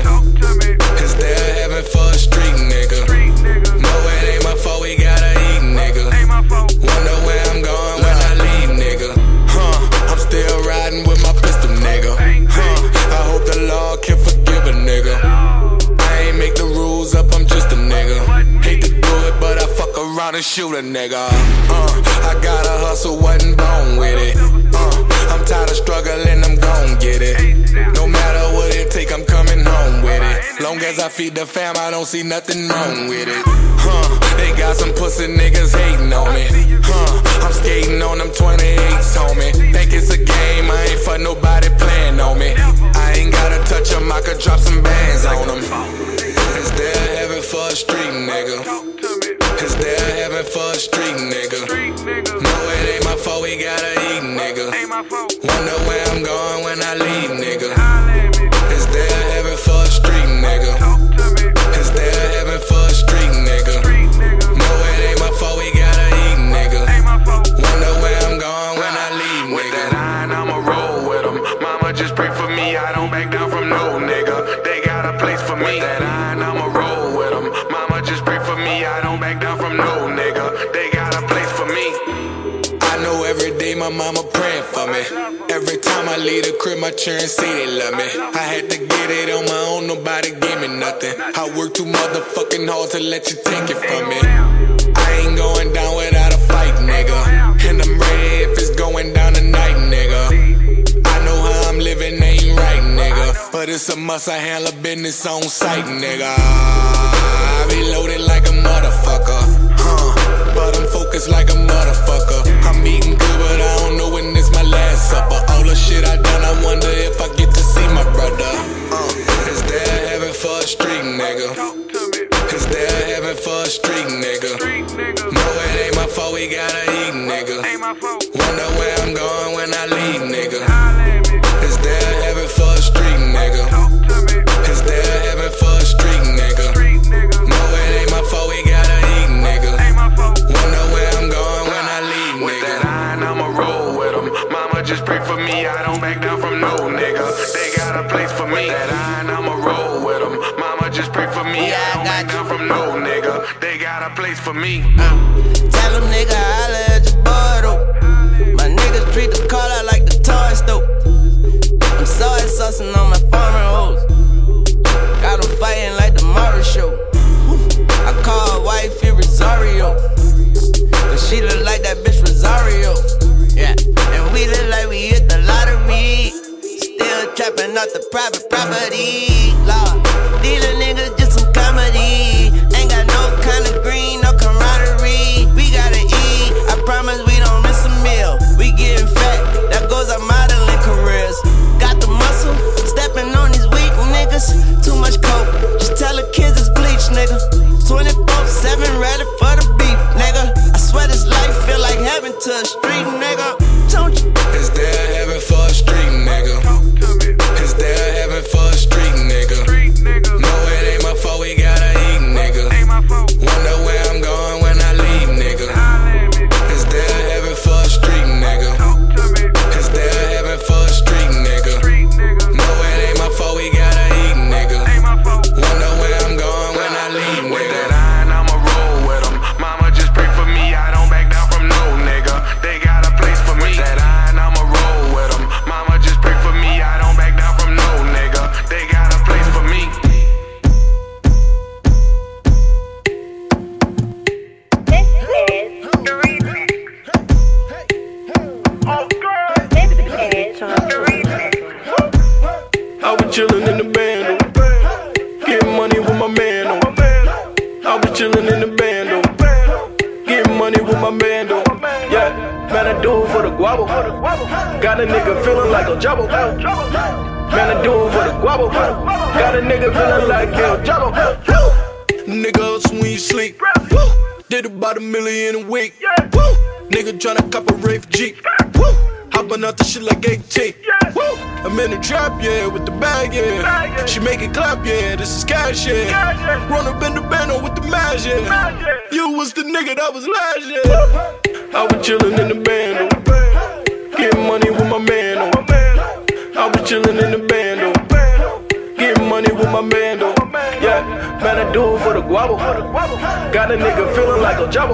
[SPEAKER 11] Is there heaven for a street nigga? No, it ain't my fault, we gotta eat, nigga. Wonder where I'm going when I leave, nigga. I'm still riding with my pistol, nigga. I hope the Lord can forgive a nigga. I ain't make the rules up, I'm just a nigga. Hate to do it, but I fuck around and shoot a nigga. I gotta hustle, wasn't born with it. I'm tired of struggling, I'm gon' get it. No matter what it take, I'm coming home with it. Long as I feed the fam, I don't see nothing wrong with it. They got some pussy niggas hating on me. I'm skating on them 28s, homie. Think it's a game, I ain't for nobody playing on me. I ain't gotta touch them, I could drop some bands on them. Is there heaven for a street nigga? Is there heaven for a street nigga? No, it ain't my fault, we gotta eat, nigga. Wonder where I'm going when I leave, nigga. Is there heaven for a street nigga? Is there heaven for a street nigga? No, it ain't my fault, we gotta eat, nigga. Wonder where I'm going when I leave, nigga. With that iron, I'ma roll with them. Mama just pray for me, I don't back down from no nigga. They got a place for me. With that iron, I'ma roll with them. Mama just pray for me, I don't back down from no nigga. They got a place for me. I know every day my mama praying for me. Every time I leave the crib, my children say they love me. I had to get it on my own, nobody gave me nothing. I work too motherfucking hard to let you take it from me. I ain't going down without a fight, nigga. And I'm ready if it's going down tonight, nigga. I know how I'm living ain't right, nigga. But it's a must, I handle business on sight, nigga. I be loaded like a motherfucker, but I'm focused like a motherfucker. I'm eating good, but I don't know when it's my last supper. All the shit I done, I wonder if I get to see my brother. Is there heaven for a street nigga? Is there heaven for a street nigga? No, it ain't my fault, we gotta eat, nigga. Wonder where I'm going when I leave, nigga. Is there heaven for a street nigga? Is there heaven for a street nigga? No, it ain't my fault, we gotta eat, nigga. Wonder where I'm going when I leave, nigga. With that iron, I'ma roll with them. Mama just pray for me, I don't back down from no nigga. They got a place for me. With that iron, I'ma roll with them. Mama just pray for me, I don't back down from no nigga. They got a place
[SPEAKER 2] for me.
[SPEAKER 8] Tell them nigga holla at your boy though. My niggas treat the car out like the toy store. I'm sorry sussing on my farming hoes. Got them fighting like the Murray show. I call her wifey Rosario, but she look like that bitch Rosario. Yeah, and we look like we hit the lottery. Still trapping out the private property. Lord, these little niggas just some comedy. Ain't got no kind of green, no camaraderie. We gotta eat, I promise we don't miss a meal. We getting fat, that goes our modeling careers. Got the muscle, stepping on these weak niggas. Too much coke, just tell the kids it's bleach, nigga. 24/7 ready for the beef, nigga. I swear this life feel like heaven to a street, nigga. Don't you?
[SPEAKER 11] Is there heaven for a street nigga? Is there heaven for a street nigga? No, it ain't my fault, we gotta eat, nigga. Wonder where I'm going when I leave, nigga. Is there heaven for a street nigga? Is there heaven for a street nigga? No, it ain't my fault, we gotta eat, nigga. Wonder where I'm going when I leave, nigga.
[SPEAKER 2] With that iron, I'ma roll with them. Mama just pray for me, I don't back down from no nigga. They got a place for me. With that iron, I'ma roll with them. Mama just pray for me, I don't back down from no nigga. They got a place for me.
[SPEAKER 4] I was chillin' in the bando, getting money with my man on. I was chillin' in the bando, getting money with my man on. Yeah, man, I do it for the guabo. Got a nigga feeling like a jabbo. Man, I do it for the guabo. Got a nigga feeling like El Jabbo. Nigga, us when you sleep. Did about $1 million a week. Nigga tryna cop a Wraith Jeep. Hopping out the shit like 18. I'm in the trap, yeah, with the bag, yeah. She make it clap, yeah, this is cash, yeah. Run up in the bando with the mash, yeah. You was the nigga that was last, yeah. I was chillin' in the bando, getting money with my man on. I was chillin' in the bando, getting money with my man on. Yeah, man, I do it for the guabo. Got a nigga feeling like a jabbo.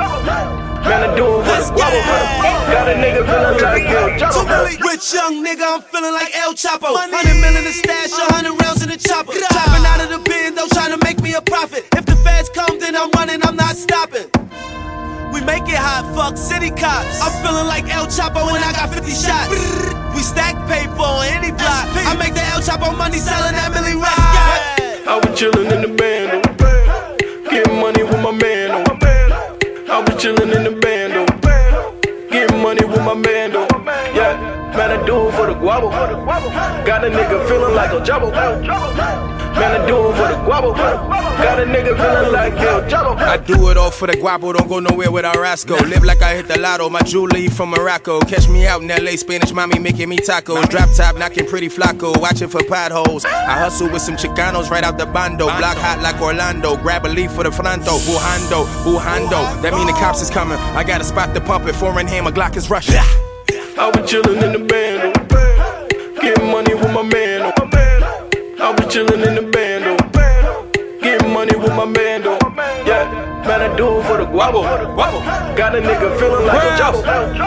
[SPEAKER 4] Man, I do it for the guabo. Got a nigga feeling like El Jabbo.
[SPEAKER 21] Rich young nigga, I'm feeling like El Chapo. 100 mil in the stash, 100 rounds in the chopper. Chopping out of the bando, trying to make me a profit. If the feds come, then I'm running, I'm not stopping. We make it hot, fuck city cops. I'm feeling like El Chapo and I got 50 shots. We stack paper on any block. I make the El Chapo money selling that Millie Rock.
[SPEAKER 4] I was chillin' in the bando, getting money with my man on. I was chillin' in the bando, getting money with my man on. Yeah, man, I do it for the guabo. Got a nigga feeling like a jabbo. Man, I do it for the guabo. Got a nigga feeling like El Jabbo.
[SPEAKER 22] I do it all for the guabo, don't go nowhere without Rasco. Live like I hit the lotto, my jewelry from Morocco. Catch me out in LA, Spanish mommy making me tacos. Drop top, knocking pretty flaco, watching for potholes. I hustle with some Chicanos right out the bando. Block hot like Orlando, grab a leaf for the Franto. Bujando, that mean the cops is coming. I got a spot to pump it, foreign hand, my Glock is rushing.
[SPEAKER 4] I was chillin' in the bando, getting money with my man on. I was chillin' in the bando, getting money with my man on. Yeah, man, I do it for the guabo. Got a nigga feeling like a jabbo.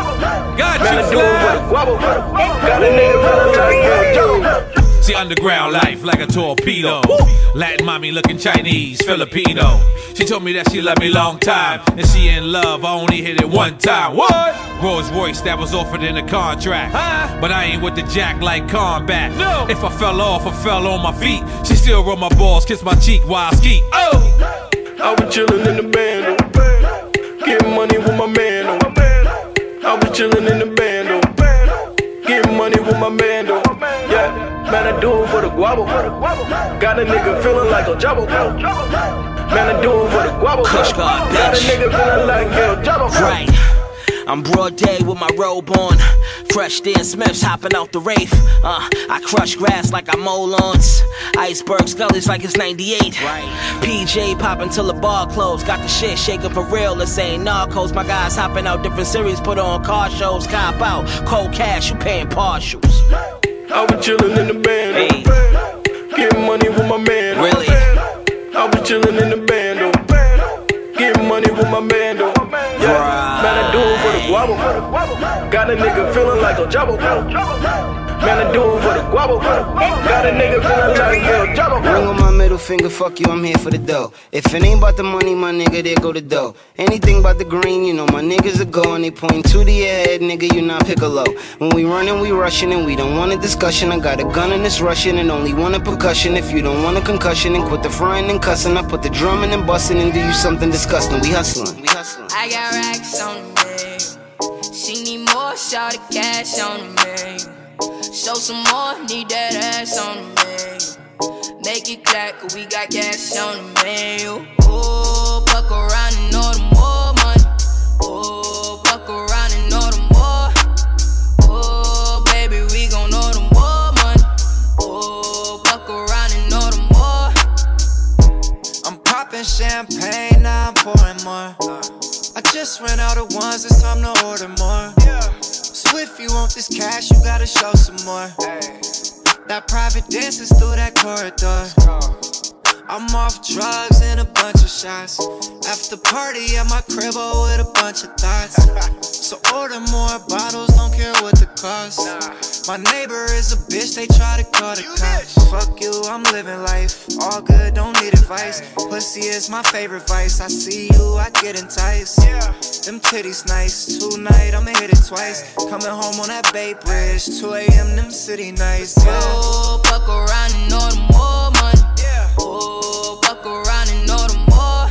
[SPEAKER 4] Man, I do it for the guabo. Got a nigga feeling like El Jabbo.
[SPEAKER 23] See, underground life like a torpedo. Latin mommy looking Chinese, Filipino. She told me that she loved me long time, and she in love, I only hit it one time. What? Rolls Royce that was offered in a contract. But I ain't with the jack like combat. No. If I fell off, I fell on my feet. She still roll my balls, kiss my cheek while I ski. Oh!
[SPEAKER 4] I was chillin' in the bando, getting money with my man on. I was chillin' in the bando, getting money with my man on. Yeah, man, I do it for the guabo. Got a nigga feeling like a jabbo. Man, I do it for the guabo. Got a nigga feeling like El Jabbo.
[SPEAKER 5] Right. I'm broad day with my robe on. Fresh Dan Smiths hopping out the Wraith. I crush grass like I mow lawns. Iceberg scullies like it's 98. Right. PJ popping till the bar closed. Got the shit shaking for real. This ain't narcos. My guys hopping out different series. Put on car shows. Cop out. Cold cash. You paying partials.
[SPEAKER 4] I was chillin' in the bando, getting money with my man.
[SPEAKER 5] Really?
[SPEAKER 4] I was chillin' in the bando, getting money
[SPEAKER 3] money with my man though. Yeah, man, I do it for the guabo. Got a nigga feeling like a jabbo. Man, I do it for the guabo. Got a nigga feeling like a jabbo.
[SPEAKER 8] Ring on my middle finger, fuck you, I'm here for the dough. If it ain't about the money, my nigga, there go the dough. Anything about the green, you know my niggas are going. They point two to your head, nigga, you not Piccolo. When we running, we rushing, and we don't want a discussion. I got a gun and it's rushing, and only want a percussion. If you don't want a concussion, then quit the frying and cussing. I put the drumming and busting and do you something disgusting. We hustling.
[SPEAKER 7] I got racks on the mail. She need more, shout the cash on the mail. Show some more, need that ass on the mail. Make it clap, cause we got cash on the mail. Oh, fuck around and all the more money. Oh, fuck around and all the more. Oh, baby, we gon' know the more money. Oh, fuck around and all the more.
[SPEAKER 10] I'm popping champagne, now I'm pouring more. I just ran out of ones, it's time to order more. Swift, you want this cash, you gotta show some more. That private dances through that corridor. I'm off drugs and a bunch of shots. After party at my crib with a bunch of thoughts. So order more bottles, don't care what the cost. My neighbor is a bitch, they try to call the cops. Fuck you, I'm living life. All good, don't need advice. Pussy is my favorite vice. I see you, I get enticed. Them titties nice. Tonight, I'ma hit it twice. Coming home on that Bay Bridge. 2 a.m. them city nights.
[SPEAKER 7] Oh, fuck around and all the more money. Oh, fuck around and all the more.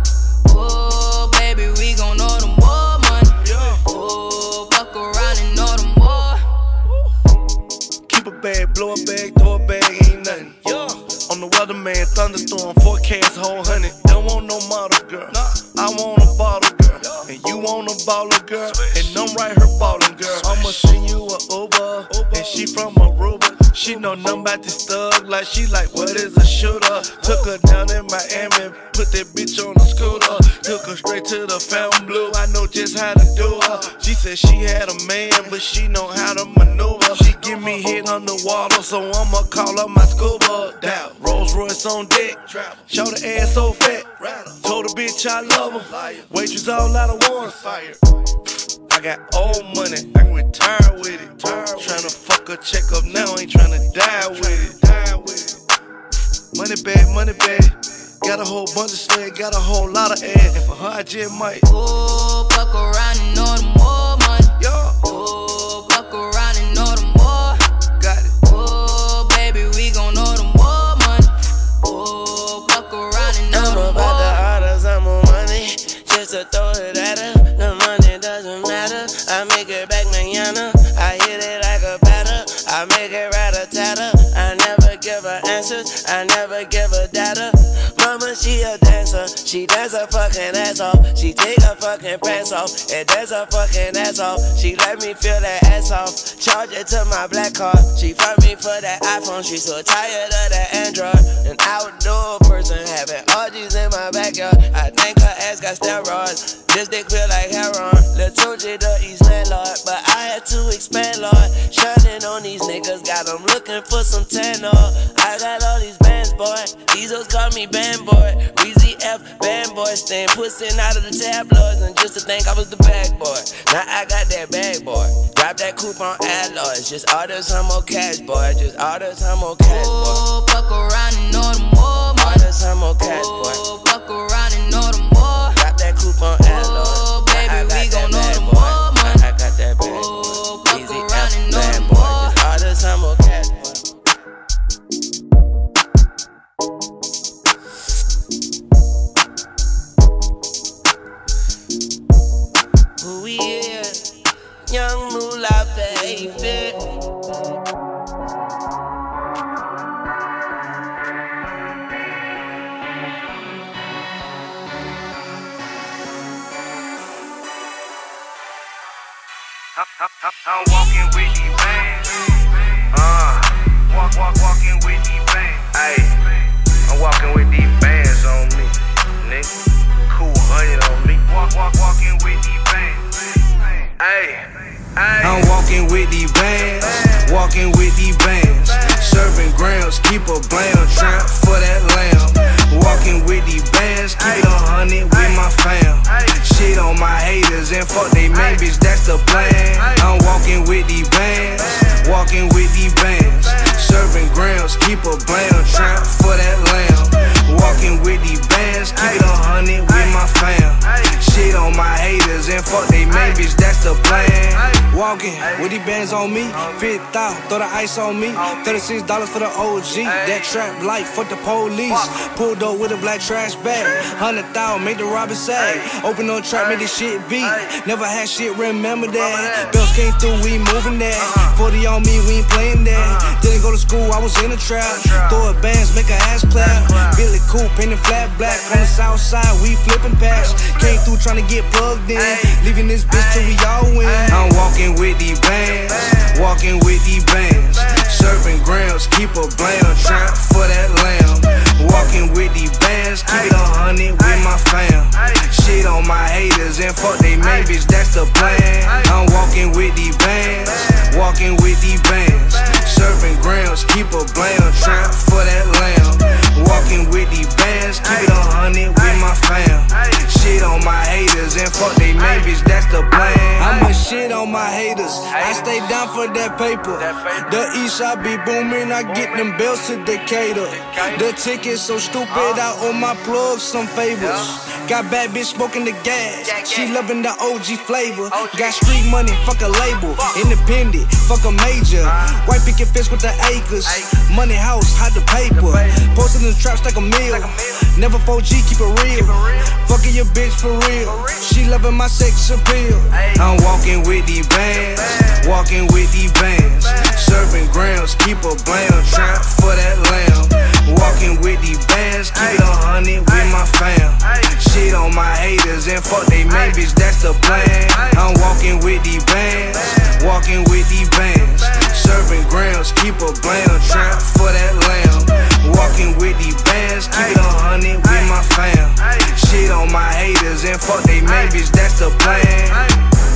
[SPEAKER 7] Oh, baby, we gon' know the more money. Oh, fuck around and all the more.
[SPEAKER 3] Keep a bag, blow a bag, throw a bag, ain't nothing. On the weatherman, thunderstorm, forecast, whole honey. Don't want no model girl, I want a bottle girl. And you want a baller girl, and I'm right here ballin' girl. I'ma send you a Uber, and she from Aruba. She know nothing about this thug, like she like, what is a shooter? Took her down in Miami, put that bitch on the scooter. Took her straight to the Fountain Blue, I know just how to do her. She said she had a man, but she know how to maneuver. She give me hit underwater, so I'ma call up my scuba. Down, Rolls Royce on deck, show the ass so fat. Told the bitch I love her, waitress all out of one. I got old money, I can retire with it. Tryna fuck her, check up now, ain't tryna die with it. Money bag, got a whole bunch of sled, got a whole lot of ass. And for her, I just might.
[SPEAKER 7] Oh, fuck around and all the more money. Oh, fuck around and all the more.
[SPEAKER 3] Got it.
[SPEAKER 7] Oh, baby, we gon' know the more money. Oh, fuck around and all the more.
[SPEAKER 24] I'm about to order some more money, just to throw it at her. The money doesn't matter, I make it back mañana. I hit it like a batter, I make it rat-a-tatter. I never give her answers, I never give her data. Mama, she a dancer, she dance her fucking ass off. She take her fucking pants off, and dance her fucking ass off. She let me feel that ass off, charge it to my black card. She fuck me for that iPhone, she so tired of that Android. An outdoor person having orgies in my backyard. I think her ass got steroids, this dick feel like heroin. Lil' Tunchi the East landlord, but I had to expand, Lord. Shining on these niggas, got them looking for some tan, I got all these bands, boy. These hoes call me band boy. Weezy F, band boy. Staying pussing out of the tabloids, and just to think I was the bag boy. Now I got that bag, boy. Drop that coupon alloys. Just order some more cash, boy. Just order some more cash, boy.
[SPEAKER 7] Oh, fuck around and all the more money.
[SPEAKER 24] Order some more cash, boy.
[SPEAKER 7] Oh, fuck around and all the more.
[SPEAKER 24] Drop that coupon alloys.
[SPEAKER 7] Oh, baby, we gon' know the more money.
[SPEAKER 24] I got that bag, boy.
[SPEAKER 7] Oh, fuck
[SPEAKER 24] Easy
[SPEAKER 7] around
[SPEAKER 24] F,
[SPEAKER 7] and all the
[SPEAKER 24] band,
[SPEAKER 7] more.
[SPEAKER 24] boy. Just order some more cash, boy. Who we is? Young Moolah, baby.
[SPEAKER 14] I'm walking with these bands. Walking with these bands.
[SPEAKER 2] Ayy, I'm walking with these bands on me, nigga. Cool 100 on me.
[SPEAKER 14] Walking with these bands.
[SPEAKER 2] Ayy,
[SPEAKER 3] I'm walking with these bands, walking with these bands. Serving grams, keep a blam, trap for that lamb. Walking with these bands, keep it 100 with my fam.
[SPEAKER 9] the plan. Walking with these bands on me, 50,000, throw the ice on me. $36 for the OG, that trap light, fuck the police. Pulled up with a black trash bag, 100,000, make the robber sag. Open no trap, make this shit beat. Never had shit, remember that. Bells came through, we moving that. 40 on me, we ain't playing that. Didn't go to school, I was in a trap. Throw a bands, make a ass clap. Billy Coupe, painted flat black. On the south side, we flipping packs. Came through trying to get plugged in. Leaving this bitch till we all win. I'm walking with these bands, walking with these bands. Serving grams, keep a blam, trap for that lamb. Walking with these bands, keep it 100 with my fam. Shit on my haters and fuck they main bitch, that's the plan. I'm walking with these bands, walking with these bands. Serving grams, keep a blam, trap for that lamb. Walking with these bands, keep it 100 with my fam. Shit on my haters and fuck they main bitch, that's the plan. I'ma shit on my haters, I stay down for that paper. The east I be booming, I get them bills to Decatur. The ticket's so stupid, I owe my plug some favors. Got bad bitch smoking the gas, she loving the OG flavor. Got street money, fuck a label. Independent, fuck a major. White picket fence with the acres. Money house, hide the paper. Posting in the trap, stack a meal. Never 4G, keep it real. Fucking your bitch for real. She loving my sex appeal. I'm walking with these bands, walking with these bands. Serving grams, keep a blam, trap for that lamb. Walking with these bands, keep it 100 with my fam. Shit on my haters and fuck they main bitch, that's the plan. I'm walking with these bands, walking with these bands. Serving grams, keep a blam, trap for that lamb. Walking with these bands, keep it 100 with my fam. Shit on my haters and fuck they main bitch, that's the plan.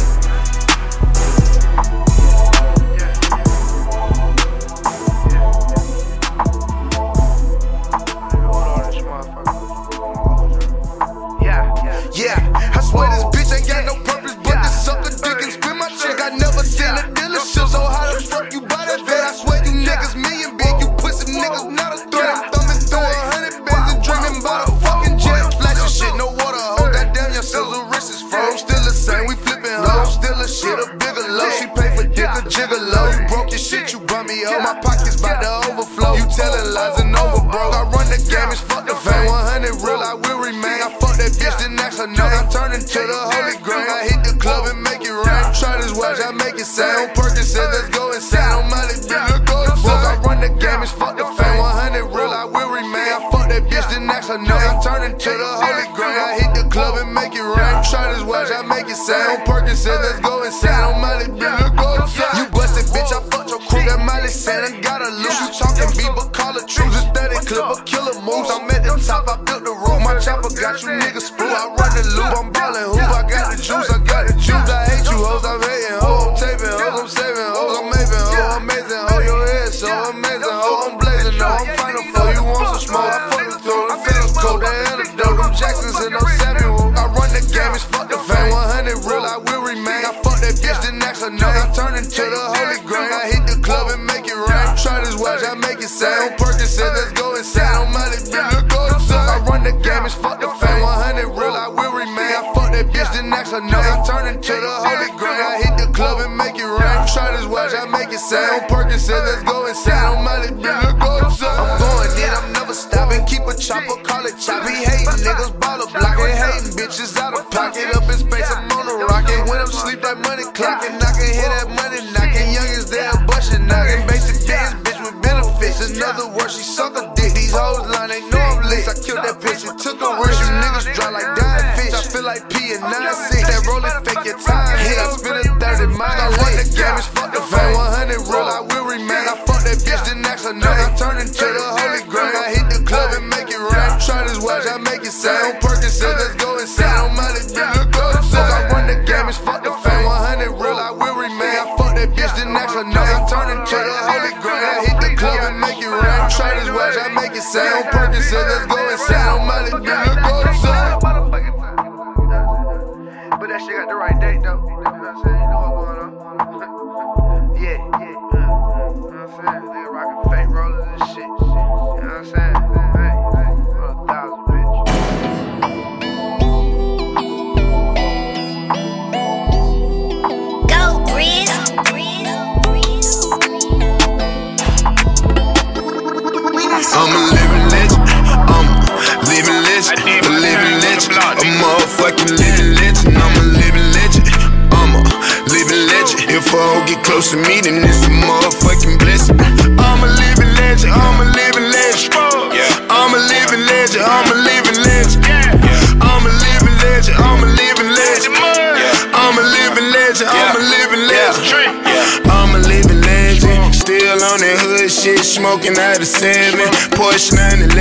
[SPEAKER 20] Yeah, I swear this bitch ain't got no purpose but to suck a dick and spin my check. I never seen a dealership, so how the fuck you buy that vet? I swear you niggas million big, you pussy niggas not a threat. I'm thumbing through 100 bands and dreaming about a fucking jet. Flashing shit, no water, oh goddamn your cells are wrists froze. Still the same, we flipping hoes, still a shit, a bigger low. She pay for dick, a gigolo. You broke your shit, you brought me up, my pockets bout to overflow. You telling lies and over, bro. I run the game, it's fuck the fame. 100 real, I will remain. I fuck that bitch, then ask her no. I turn into the holy grail. I hit the club and make it rain. Try this watch, I make it sound. Perkins said let's go insane. On Molly, bitch, look go to fuck. I run the game, it's fuck the fame. 100 real, I will remain. I fuck that bitch, then ask her no. I turn into the holy grail. I hit the club and make it rain. Try this watch, I make it sound. Perkins said let's go insane. On Molly, bitch, look go to fuck. You busted, bitch, I fucked your crew. That Molly said I gotta lose. You talking beat, but call it truth. Just steady clip of killer moves. I'm at the top, I built the roof. My chopper got you niggas screw. I run the loop, I'm ballin' hoop. I got the juice, I got the juice. I hate you hoes, I'm hating hoes. I'm taping hoes, I'm saving hoes. I'm maving hoes, I'm amazing hoes. Your head so amazing hoes. I'm blazing hoes, I'm final for you. Want some smoke? I fuck the throat, I'm feeling cold. The antidote, them Jacksons and I'm Samuel. I run the game, it's fuck the fame. 100 real, I will remain. I fuck that bitch, then ask her no. I turn into the holy grail. I hit the club and make it rain. Try this watch, I make it sound. Perkins said let's go insane. On Molly, bitch, look go to fuck. I run the game, it's fuck the fame. 100 real, I will remain. I fuck that bitch, then ask her no. I turn into the holy grail. I hit the club and make it rain. Try this watch, I make it sound. Perkins said let's go insane. On Molly, bitch, look go to fuck. I'm going in, I'm never stopping. Keep a chopper, call it choppy. Hating niggas, baller blocking. Hating bitches out of pocket. Up in space, I'm on a rocket. When I'm sleep, that money clocking. I can hear that money knocking. Young as they a bushin' knocking. Basic dance, bitch with benefits. In other words, she suck a dick. These hoes line, they know I'm lit. I killed that bitch and took a risk. You niggas dry like dying fish. I feel like P and 9-6. That rollin' fake your time hit. I spin a 30 mile. I run the game, it's fuck the fame. 100 real, I will remain. I fuck that bitch, then ask her no. I turn into the holy grail. I hit the club and make it rain. Try this watch, I make it sound. Perkins said let's go insane. On Molly, bitch, look go to fuck. I run the game, it's fuck the fame. 100 real, I will remain. I fuck that bitch, then ask her no. I turn into the holy grail. I hit the club and make it rain. Try this watch, I make it sound. Perkins said let's go insane. On Molly, bitch, look go to fuck.
[SPEAKER 14] But that shit got the right date though. You know what I'm saying? You know what's going on. Yeah. You know what I'm saying? They rockin' fake rollers and shit. You know what I'm saying? Hey, for 1,000, bitch.
[SPEAKER 11] close to me, then it's a motherfucking blessing. I'm a living legend, I'm a living legend. I'm a living legend, I'm a living legend. I'm a living legend, I'm a living legend. I'm a living legend, I'm a living legend. I'm a living legend, still on that hood shit, smoking out of 7, Porsche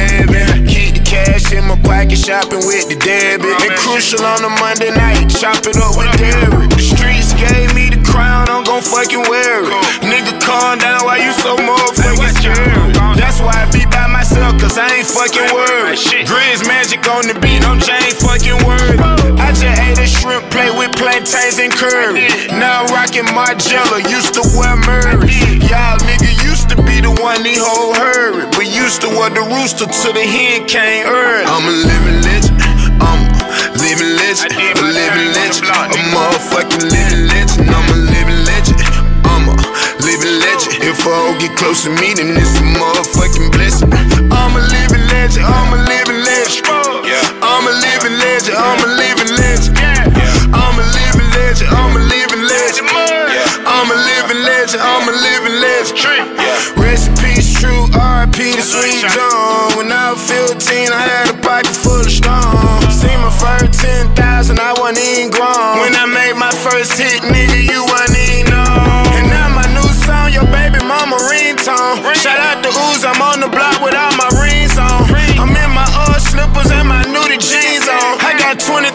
[SPEAKER 11] 911. Keep the cash in my pocket, shopping with the debit. And Crucial on a Monday night, chop it up with Derek. The streets gave me the crown, I'm gon' fucking wear it. Nigga, calm down, why you so motherfucking scared? That's why I be by myself, cause I ain't fucking worried. Grizz magic on the beat, I'm Jane fucking worried. I just ate a shrimp plate with plantains and curry. Now I'm rocking Margiela, used to wear Murray. Y'all nigga used to be the one he whole hurry, but used to wear the rooster till the hen came early. I'm a living legend, I'm a living legend, a living legend, a motherfucking living legend. I'm a living legend, I'm a living legend. If a hoe get close to me, then it's a motherfucking blessing. I'm a living legend, I'm a living legend. I'm a living legend, I'm a living legend. I'm a living legend, I'm a living legend. I'm a living legend, I'm a living legend. Rest in peace, true R.I.P. to Sweet John. When I was 15, I had a pocket full of stones. Seen my first 10,000, I wasn't even grown. When I made my first hit, nigga, you wasn't even known. And now my new song, your baby mama ringtone. Shout out to Ooze, I'm on the block with all my rings on. I'm in my old slippers and my nudie jeans on. I got $20,000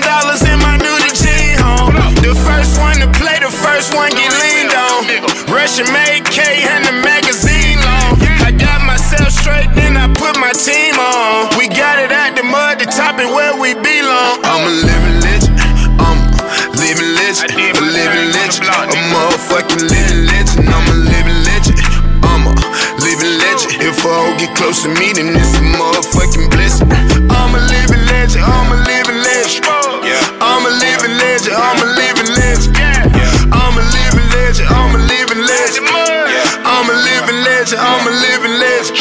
[SPEAKER 11] in my nudie jean home. The first one to play, the first one get leaned on. Russian made K and the magazine long. I got myself straight, then I put my team on. We got it at the mud, the top and where we belong. I'm a living legend, I'm a living legend, a living legend, a motherfucking living legend. I'm a living legend, I'm a living legend. If a hoe get close to me, then it's a motherfucking blessing. I'm a living legend, I'm a living legend. I'm a living legend, I'm a living legend. I'm a living legend, I'm a living legend. I'm a living legend, I'm a living legend.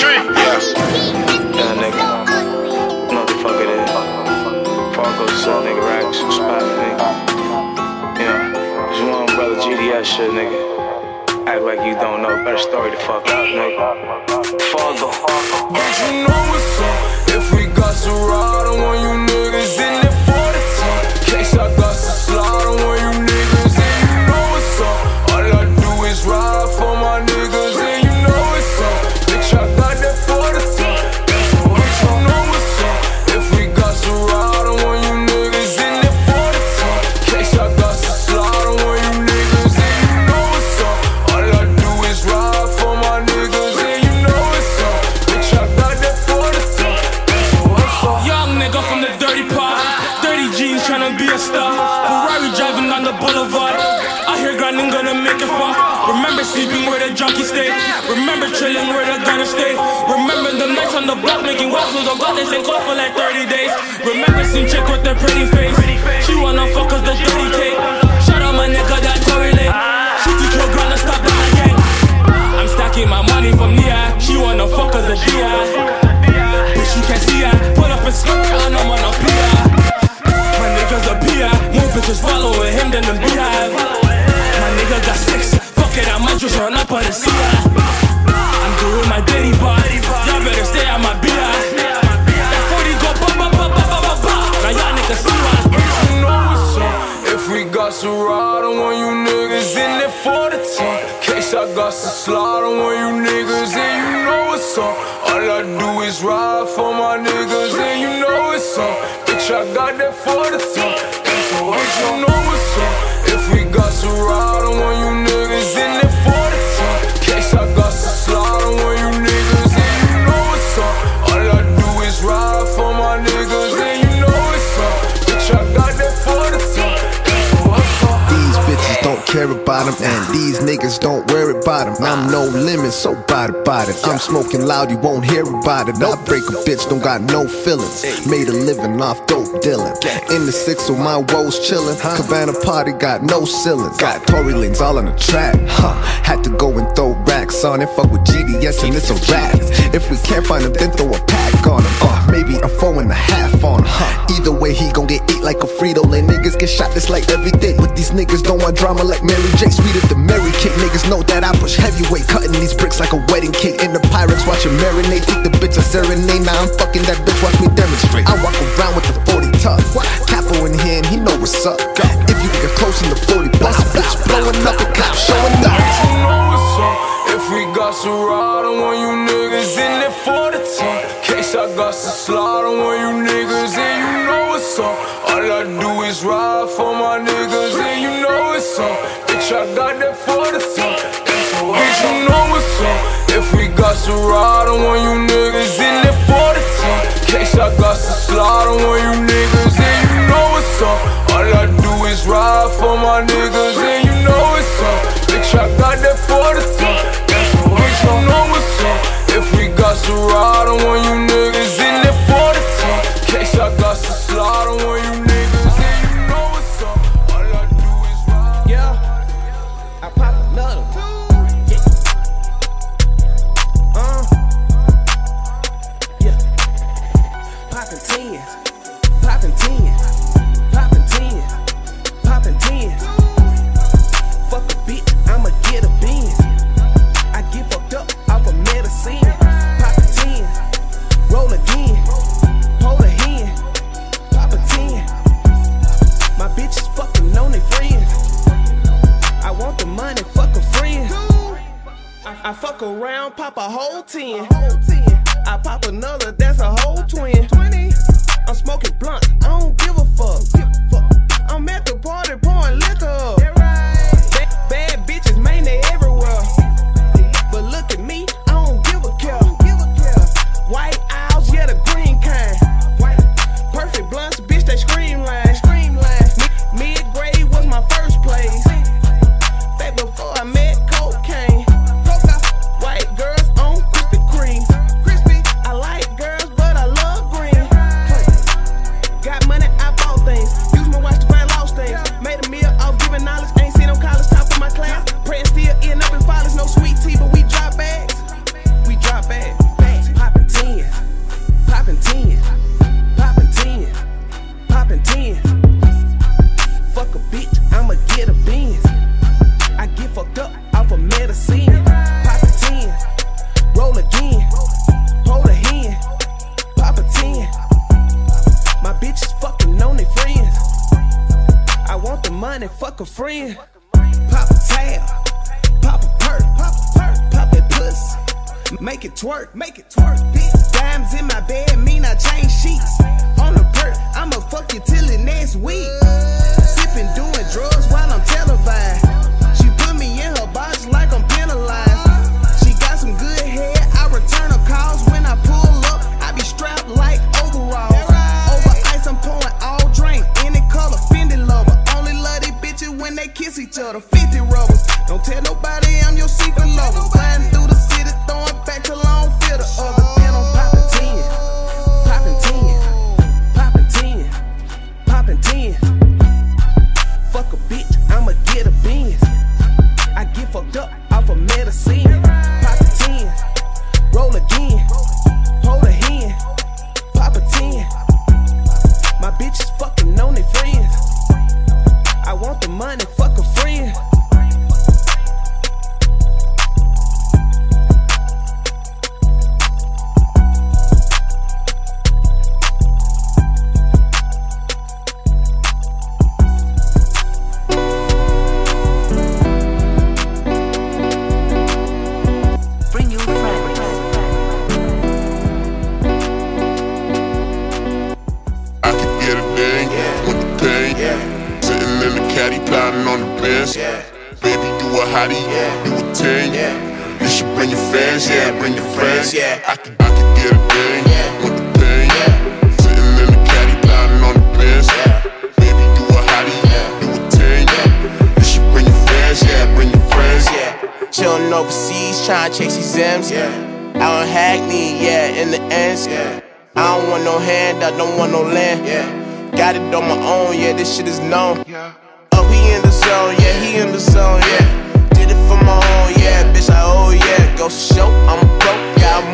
[SPEAKER 6] Yeah, nigga, know what the fuck it is. Before I go to some nigga rack some spot, nigga. Yeah, cause you want brother GDS shit, nigga. Act like you don't know, better story the fuck out, nigga. Before I go.
[SPEAKER 12] But you know what's up. If we got some ride, I want you niggas in there for the time. Case I got some slide, I want you niggas in. You know what's up. All I do is ride for my niggas, and you know what's up. Bitch, I got that for the time. Bitch, you know what's up. If we got some ride, I want you niggas in there for the time. Case I got some slide, I want you niggas, and you know what's up. All I do is ride for my niggas, and you know what's up. Bitch, I got that for the time.
[SPEAKER 13] Young nigga from the dirty part, dirty jeans tryna be a star. Ferrari driving on the boulevard. I hear grinding gonna make it far. Remember sleeping where the junkies stay. Remember chilling where the gunners stay. Remember the nights on the block making waffles on God, they stay cold for like 30 days. Remember some chick with the pretty face. She wanna fuck us the dirty cake. Shout out my nigga that Tory Lane. She took your grind and stop by my gang. I'm stacking my money from Nia. She wanna fuck us the DI. Bitch, you can't see her. Pull up a skirt, and I'm on a PR. My nigga's a PR. More bitches following him than the beehive. My nigga got 6. Fuck it, I might just run up on the CI. I'm doing my dirty part. Y'all better stay on my BI. That 40 go ba ba ba ba ba ba ba. Now y'all niggas see why.
[SPEAKER 12] You know what's up. If we got some ride, I want you niggas in there for the time. Case I got some slide, I want you niggas, and you know what's up. All I do is ride for my niggas, and you know it's up. Bitch, I got that for the time. Bitch, you know what's up. If we got some ride, I want you niggas in there for the time. Case I got some slide, I want you niggas, and you know what's up. All I do is ride for my niggas, and you know it's up. Bitch, I got that for the time.
[SPEAKER 15] These bitches don't care about them, and these niggas don't worry about them. I'm no limit, so body about it. I'm smoking loud, you won't hear about it. I break a bitch, don't got no feelings. Made a living off dope dealing. In the 6 with my woes chillin'. Cabana party got no ceilings. Got Tory Lanez all on the track. Had to go and throw racks on it. Fuck with GDS and it's a rap. If we can't find him, then throw a pack on him. Maybe a 4.5 on him. Either way, he gon' get ate like a Frito-Lay. Niggas get shot this like every day. But these niggas don't want drama like Mary J. Sweeter than Mary Kate. Niggas know that I push heavyweight, cutting these bricks like a wedding cake. In the Pyrex, watching marinate. Take the bitch a serenade. Now I'm fucking that bitch, watch me demonstrate. I walk around with the 40 tuck. Capo in hand, he know what's up. If you get close in the 40 blast, bitch blowing up and cops showing up.
[SPEAKER 12] You know what's up. If we got some ride, I want you niggas in there for the top. Case I got some slide, I want you niggas in, you know what's up. All I do is ride for my niggas and you know what's up. Bitch, I got that for the top. Bitch, you know what's up. If we got some ride, I want you niggas in there for the top. Case I got some slide, I want you niggas and you know what's up. All I do is ride for my niggas and you know what's up. Bitch, I got that for the top. Bitch, you know what's up. If we got some ride, I want you niggas in there for the top. Case I got some slide, I want you niggas and you know what's up. All I do is ride.
[SPEAKER 21] Yeah, I pop another one. Yeah, poppin' 10s, poppin' 10s, poppin' 10s, poppin' 10s. Fuck a bitch, I'ma get a Benz. I get fucked up off of medicine. Pop a 10, roll again, hold a hand, pop a 10. My bitches fucking on their friends. I want the money, fuck a friend. I fuck around, pop a whole 10. I pop another, that's a whole 20. I'm smoking blunts, I don't give a fuck. I'm at the party pouring liquor up. Bad bitches, man, they everywhere. But look at me, I don't give a care. White owls, yeah, the green kind. Perfect blunts, bitch, they scream line. Mid-grade was my first place. Back before I met cocaine. White girls on Krispy Kreme. I like girls, but I love green. Got money, I bought things. Use my watch to find lost things. Made a meal off giving knowledge. Ain't seen no college, top of my class. Praying still end up in fathers. No sweet tea, but we drop bags. We drop bags. Poppin' 10, poppin' 10, poppin' 10, poppin' 10. Fuck a bitch, I'ma get a Benz. I get fucked up off of medicine. Pop a 10, roll again, hold a hand, pop a 10. My bitches fucking on their friends. I want the money, fuck a friend. Pop a tab, pop a perk, pop that pussy. Make it twerk, bitch. Diamonds in my bed mean I change sheets. On the perk, I'ma fuck you till the next week. Sipping, doing drugs while I'm televised. She put me in her box like I'm penalized. She got some good head, I return her calls. When I pull up, I be strapped like overalls. Over ice, I'm pouring all drink, any color, Fendi lover. Only love these bitches when they kiss each other, 50 rubbers. Don't tell nobody I'm your secret lover. Flying through the city, throwing back till I don't feel the other. Then I'm poppin' 10, poppin' 10, poppin' 10, poppin' 10. Fuck a bitch, I'ma get a Benz. I get fucked up off of medicine. Pop a 10, roll again, hold a hand, pop a 10. My bitches fucking on their friends. I want the money, fuck a friend.
[SPEAKER 16] Plotting on the bench, baby, do a hottie, do a 10. You should bring your fans, bring your friends. I could get a thing with the pain. Sitting in the caddy, plotting on the bench, baby, do a hottie, do a 10. You should bring your fans, bring your friends.
[SPEAKER 24] Chillin' overseas, tryna chase these M's. Out in Hackney, in the ends. I don't want no hand, I don't want no land. Got it on my own, this shit is known. He in the zone, he in the zone, Did it for my own, bitch, I owe, Goes to show, I'm a pro, I move, little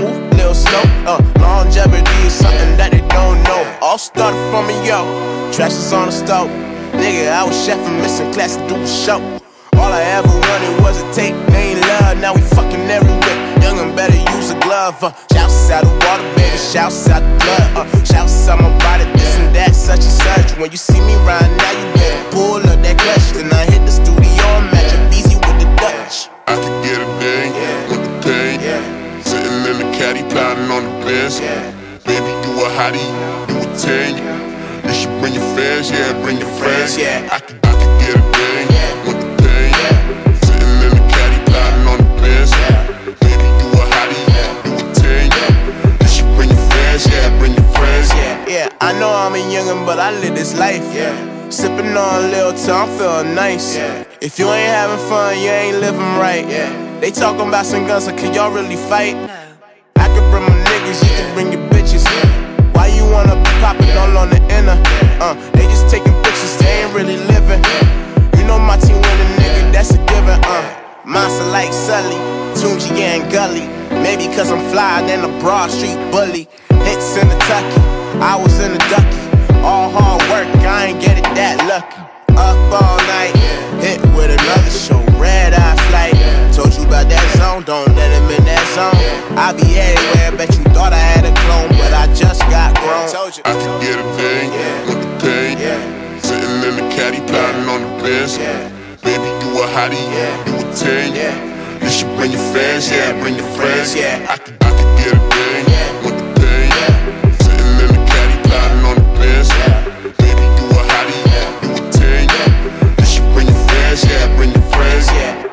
[SPEAKER 1] real snow. Longevity is something that they don't know. All started from a yo, trash is on the stove. Nigga, I was chefing, missing class to do a show. All I ever wanted was a tape, they ain't love, now we fucking everywhere. Young and better use a glove. Shouts out the water, baby, shouts out the blood. Shouts out my body, this and that, such and such. When you see me ride, now you better pull up that clutch. Then I hit the studio and match up easy with the Dutch.
[SPEAKER 16] I could get a ding with the pain. Sitting in the caddy, plotting on the bench. Baby, you a hottie, you a 10. You should bring your fans, yeah, bring your friends. I could get a ding with the pain. Sitting in the caddy, plotting on the bench. Baby, you a hottie, you a 10. You should bring your fans, yeah, bring your friends.
[SPEAKER 1] Yeah, I know I'm a youngin', but I live this life. Sippin' on a little till I'm feeling nice. If you ain't having fun, you ain't living right. They talking about some guns, so can y'all really fight? I could bring my niggas, you can bring your bitches. Why you wanna be poppin' all on the inner? They just taking pictures, they ain't really living. You know my team winning, nigga, that's a given. Monster like Sully, Tunji and Gully. Maybe cause I'm flyer than a Broad Street bully. Hits in the tucky, I was in the ducky. All hard work, I ain't get it that lucky. Up all night, hit with another show, red eye flight. Told you about that zone, don't let him in that zone. I be everywhere, bet you thought I had a clone, but I just got grown.
[SPEAKER 16] I could get a ding with the pain. Sitting in the caddy, plotting on the bench. Baby, you a hottie, you a 10. You should bring your fans, yeah, bring your friends. I could get a ding with the pain. Sitting in the caddy, plotting on the bench. Baby, you a hottie, you a 10. You should bring your fans, yeah, bring your friends.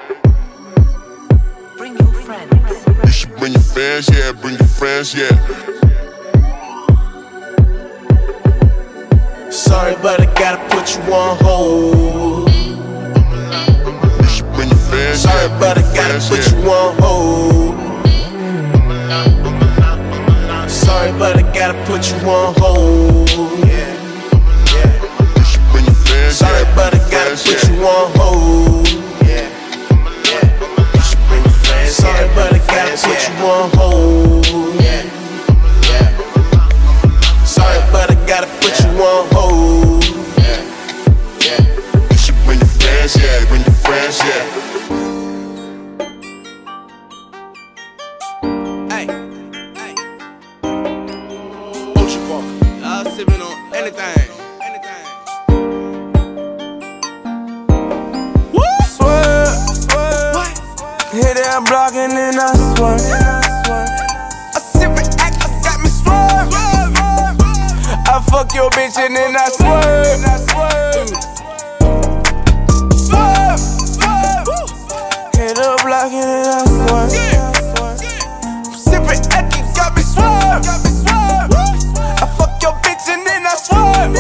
[SPEAKER 17] Bring your friends.
[SPEAKER 16] You should bring your fans, yeah, bring your friends,
[SPEAKER 1] Sorry, but I gotta put you on hold.
[SPEAKER 16] You should bring your fans,
[SPEAKER 1] sorry, but I gotta put you on hold. Sorry, but I gotta put you on hold.
[SPEAKER 16] You should bring your fans,
[SPEAKER 1] sorry, but I gotta put you on hold. You should bring your fans, sorry, but I gotta put you on hold. Sorry, but I gotta put you on hold.
[SPEAKER 16] You should bring your fans, yeah, bring your friends,
[SPEAKER 1] Hey, Ultra Park, y'all sippin' on anything.
[SPEAKER 21] Hit that blockin' and I swear. I sip it, act, I got me swerve. I fuck your bitch and then I swerve. Hit the blockin' and I swear. Sip it, act, you got me swerve. I fuck your bitch and then I swerve.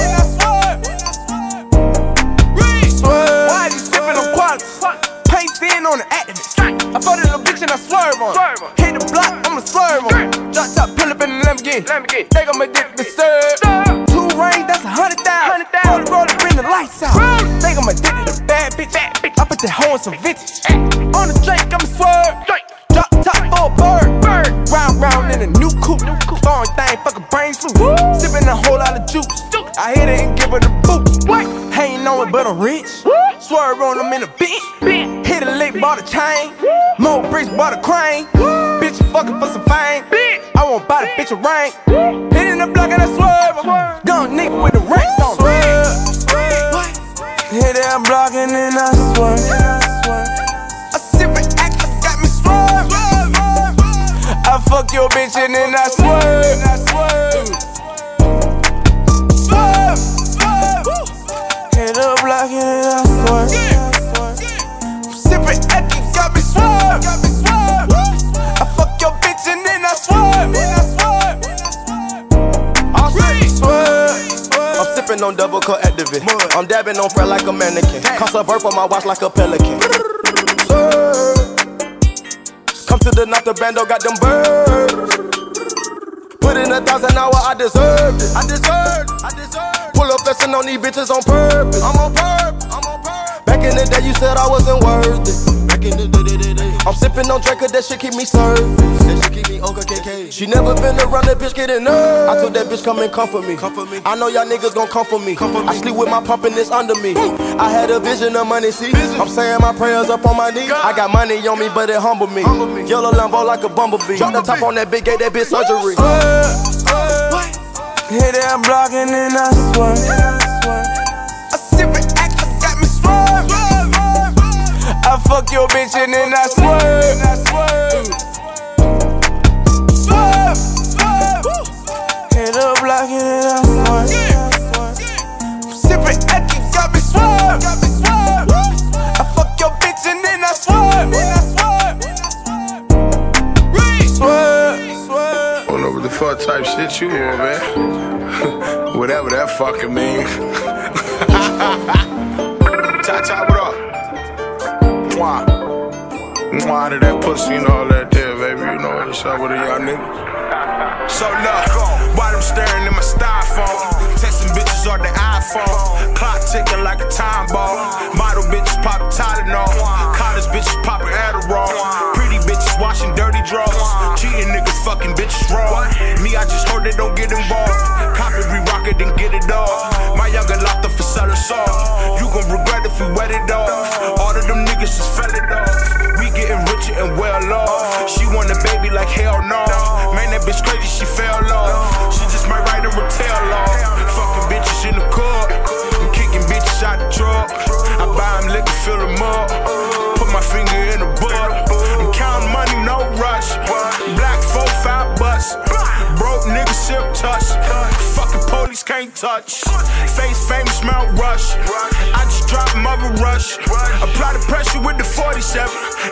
[SPEAKER 21] Why you sippin' on quality? Paint thin on the activist. I fought a little bitch and I swerve on her. Hit the block, I'ma swerve on her. Drop top, pull up in the Lamborghini. Think I'm addicted to serve. 2 rings, that's 100,000. Roll it, bring the lights out. Think I'm addicted to bad bitch. I put that hoe in some vintage. On the drink, I'ma swerve. Drop top for a bird. Round in a new coupe. Throwing thing, fuck a brain flu. Sipping a whole lot of juice. I hit it and give her the boot. Ain't know it, but I'm rich. Swerve on them in a bitch. Hit a lick, bought a chain. More bricks, bought a crane. Bitch, fucking for some fame. I won't buy the bitch a ring. Hit in the block and I swerve. Gun nigga with the racks on. Hit that block and then I swerve. I sip it, act, I got me swerve. I fuck your bitch and then I swerve. Hit the block and then I swerve. Sip it, act, you got me swerve. I fuck your bitch and then I swerve.
[SPEAKER 1] I'm sipping on double cut activist. I'm dabbing on fret like a mannequin. Cost a burp on my watch like a pelican. Come to the north, the bando got them birds. Put in 1,000 hours, I deserved it. I deserved. Pull up flexing on these bitches on purpose. I'm on purpose. Back in the day, you said I wasn't worth it. Back in the day.
[SPEAKER 17] I'm sipping on Draco, that shit keep me served. That shit keep me OKK. She never been around that bitch getting nerve. I told that bitch come and comfort me. I know y'all niggas gon' come for me. I sleep with my pump and it's under me. I had a vision of money, see. I'm saying my prayers up on my knees. I got money on me, but it humble me. Yellow Lambo like a bumblebee. Drop the top on that big gate, that bitch surgery.
[SPEAKER 12] Hit it, I'm blocking and I swear. I sip it, act, I got me swerve. I fuck your bitch and then I swerve. Swerve. Hit up, blocking and I swerve. Sip it, act, you got me swerve. I fuck your bitch and then I swerve. Swerve.
[SPEAKER 18] Don't know what the fuck type shit you on, man. Whatever that fucking mean. Cha-cha, what up? Mwah. Mwah to that pussy and all that there, baby. You know what's up with a young nigga.
[SPEAKER 11] So look, while I'm staring in my styrofoam, texting bitches on the iPhone, clock ticking like a time bomb. Model bitches popping Tylenol, college bitches popping Adderall, pretty bitches washing dirty drawers, cheating niggas fucking bitches raw. Me, I just hope they don't get involved. Cop it, re-rock it, and get it off. My younger locked up for selling salt. You gon' regret if we wet it off. All of them niggas just fell it off. We getting richer and well off. She want a baby like hell no. Man, that bitch crazy, she fell off. She just might write her tail off. Fucking bitches in the court. I'm kicking bitches out the truck. I buy them liquor, fill them up. Put my finger in the butt. I'm counting money, no rush. Black 4-5 bus. Broke niggas silk touch. Fucking police can't touch. Face famous Mount Rush. I just dropped mother rush. Apply the pressure with the 47.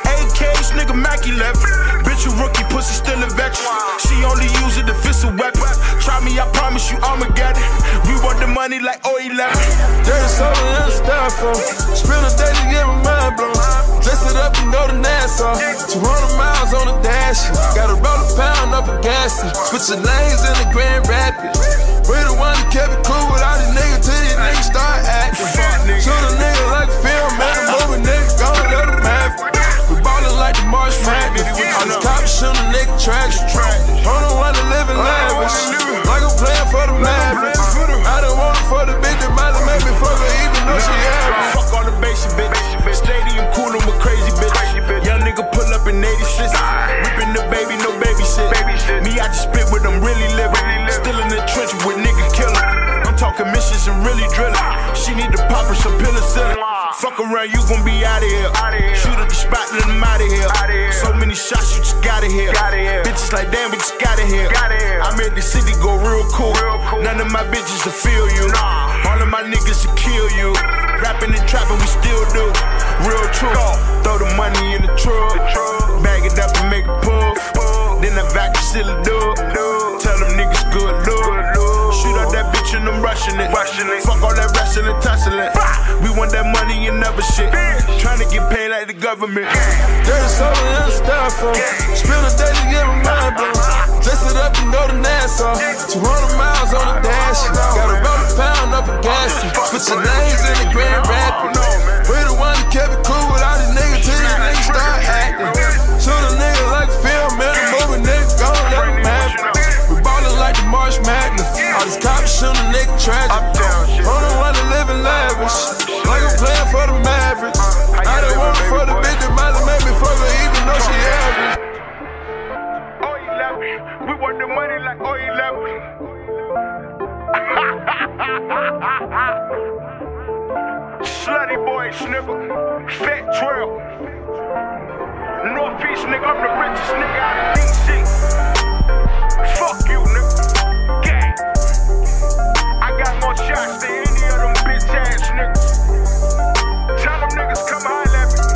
[SPEAKER 11] AKs, nigga Mac 11. Bitch, a rookie, pussy still a veteran. She only use a defensive weapon. Try me, I promise you Armageddon. We want the money like 011.
[SPEAKER 12] There's something in the styrofoam. Spill the day to get my mind blown. Dress it up and go to Nassau. 200 miles on the dash. Gotta roll a pound up a gas. Switching lanes in the Grand Rapids. We the one that kept it cool with all these niggas till these niggas start acting. Shoot a nigga like a film, man. A movie nigga, gon' let him have it. We ballin' like the March Madness. All these cops shoot a nigga tragic. I don't wanna live in lavish. Like I'm playing for the Mavericks. I don't want it for the bitch that might have made me fuck her even though she average.
[SPEAKER 11] Fuck all the basic bitch. Stadium coolin' with crazy bitch. Young nigga pull up in 86. Whippin' the baby, no baby shit. Me, I just spit with them really living. Still in the trench with nigga killin'. I'm talking missions and really drillin'. She need to pop her some penicillin. Fuck around, you gon' be outta here. Shoot at the spot, let them outta here. So many shots, you just gotta hear. Bitches like, damn, we just gotta hear. I made the city go real cool. None of my bitches will feel you. All of my niggas will kill you. Rapping and trapping, we still do. Real true. Throw the money in the truck. Bag it up and make it puff. Then I vacuum seal it up. Tell them niggas good look. Shoot up that bitch and I'm rushing it. Fuck all that wrestling and tussling. We want that money and never shit. Tryna get paid like the government.
[SPEAKER 12] There's something in the styrofoam. Spill the day to get my mind blown. Dress it up and go to Nassau. 200 miles on the dash. Gotta roll a pound up a gas. Switching lanes in the Grand Rapids. We the one that kept it cool with all these niggas till these niggas start acting. Shoot a nigga like a film, man. A movie nigga, gon' let him have it. We ballin' like the March Madness. All these cops shoot a nigga tragic. I don't wanna live in lavish. Like I'm playing for the Mavericks. I don't want it for the bitch that might have made me fuck her even though she average.
[SPEAKER 11] We want the money like 011. Slutty boy sniffer, fat trail. Northeast nigga, I'm the richest nigga out of DC. Fuck you, nigga. Gang. I got more shots than any of them bitch ass niggas. Tell them niggas come holler at me.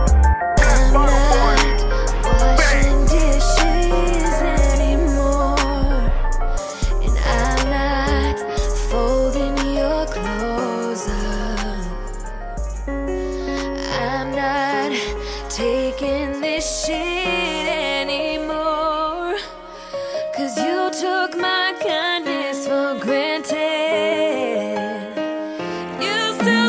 [SPEAKER 19] Washing dishes anymore, and I'm not folding your clothes up. I'm not taking this shit anymore, 'cause you took my kindness for granted. You still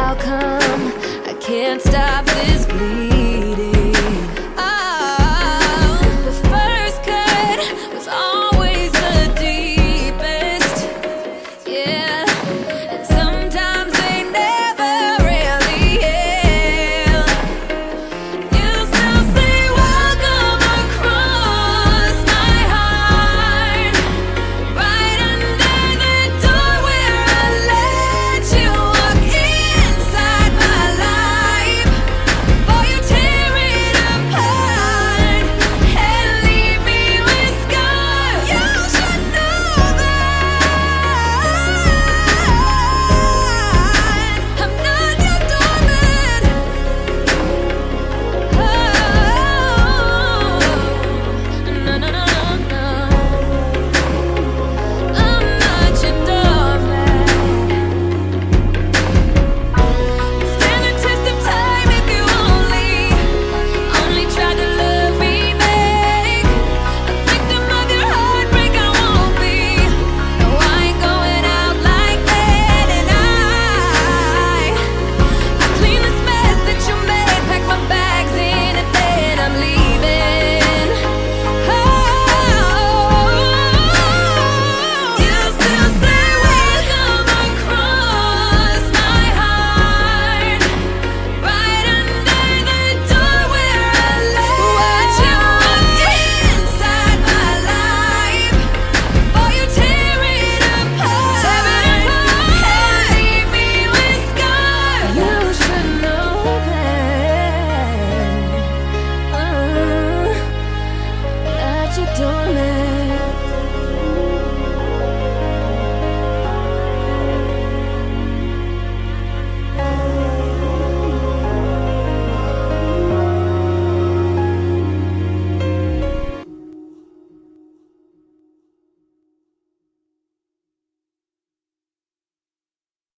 [SPEAKER 19] outcome. I can't stop this bleeding.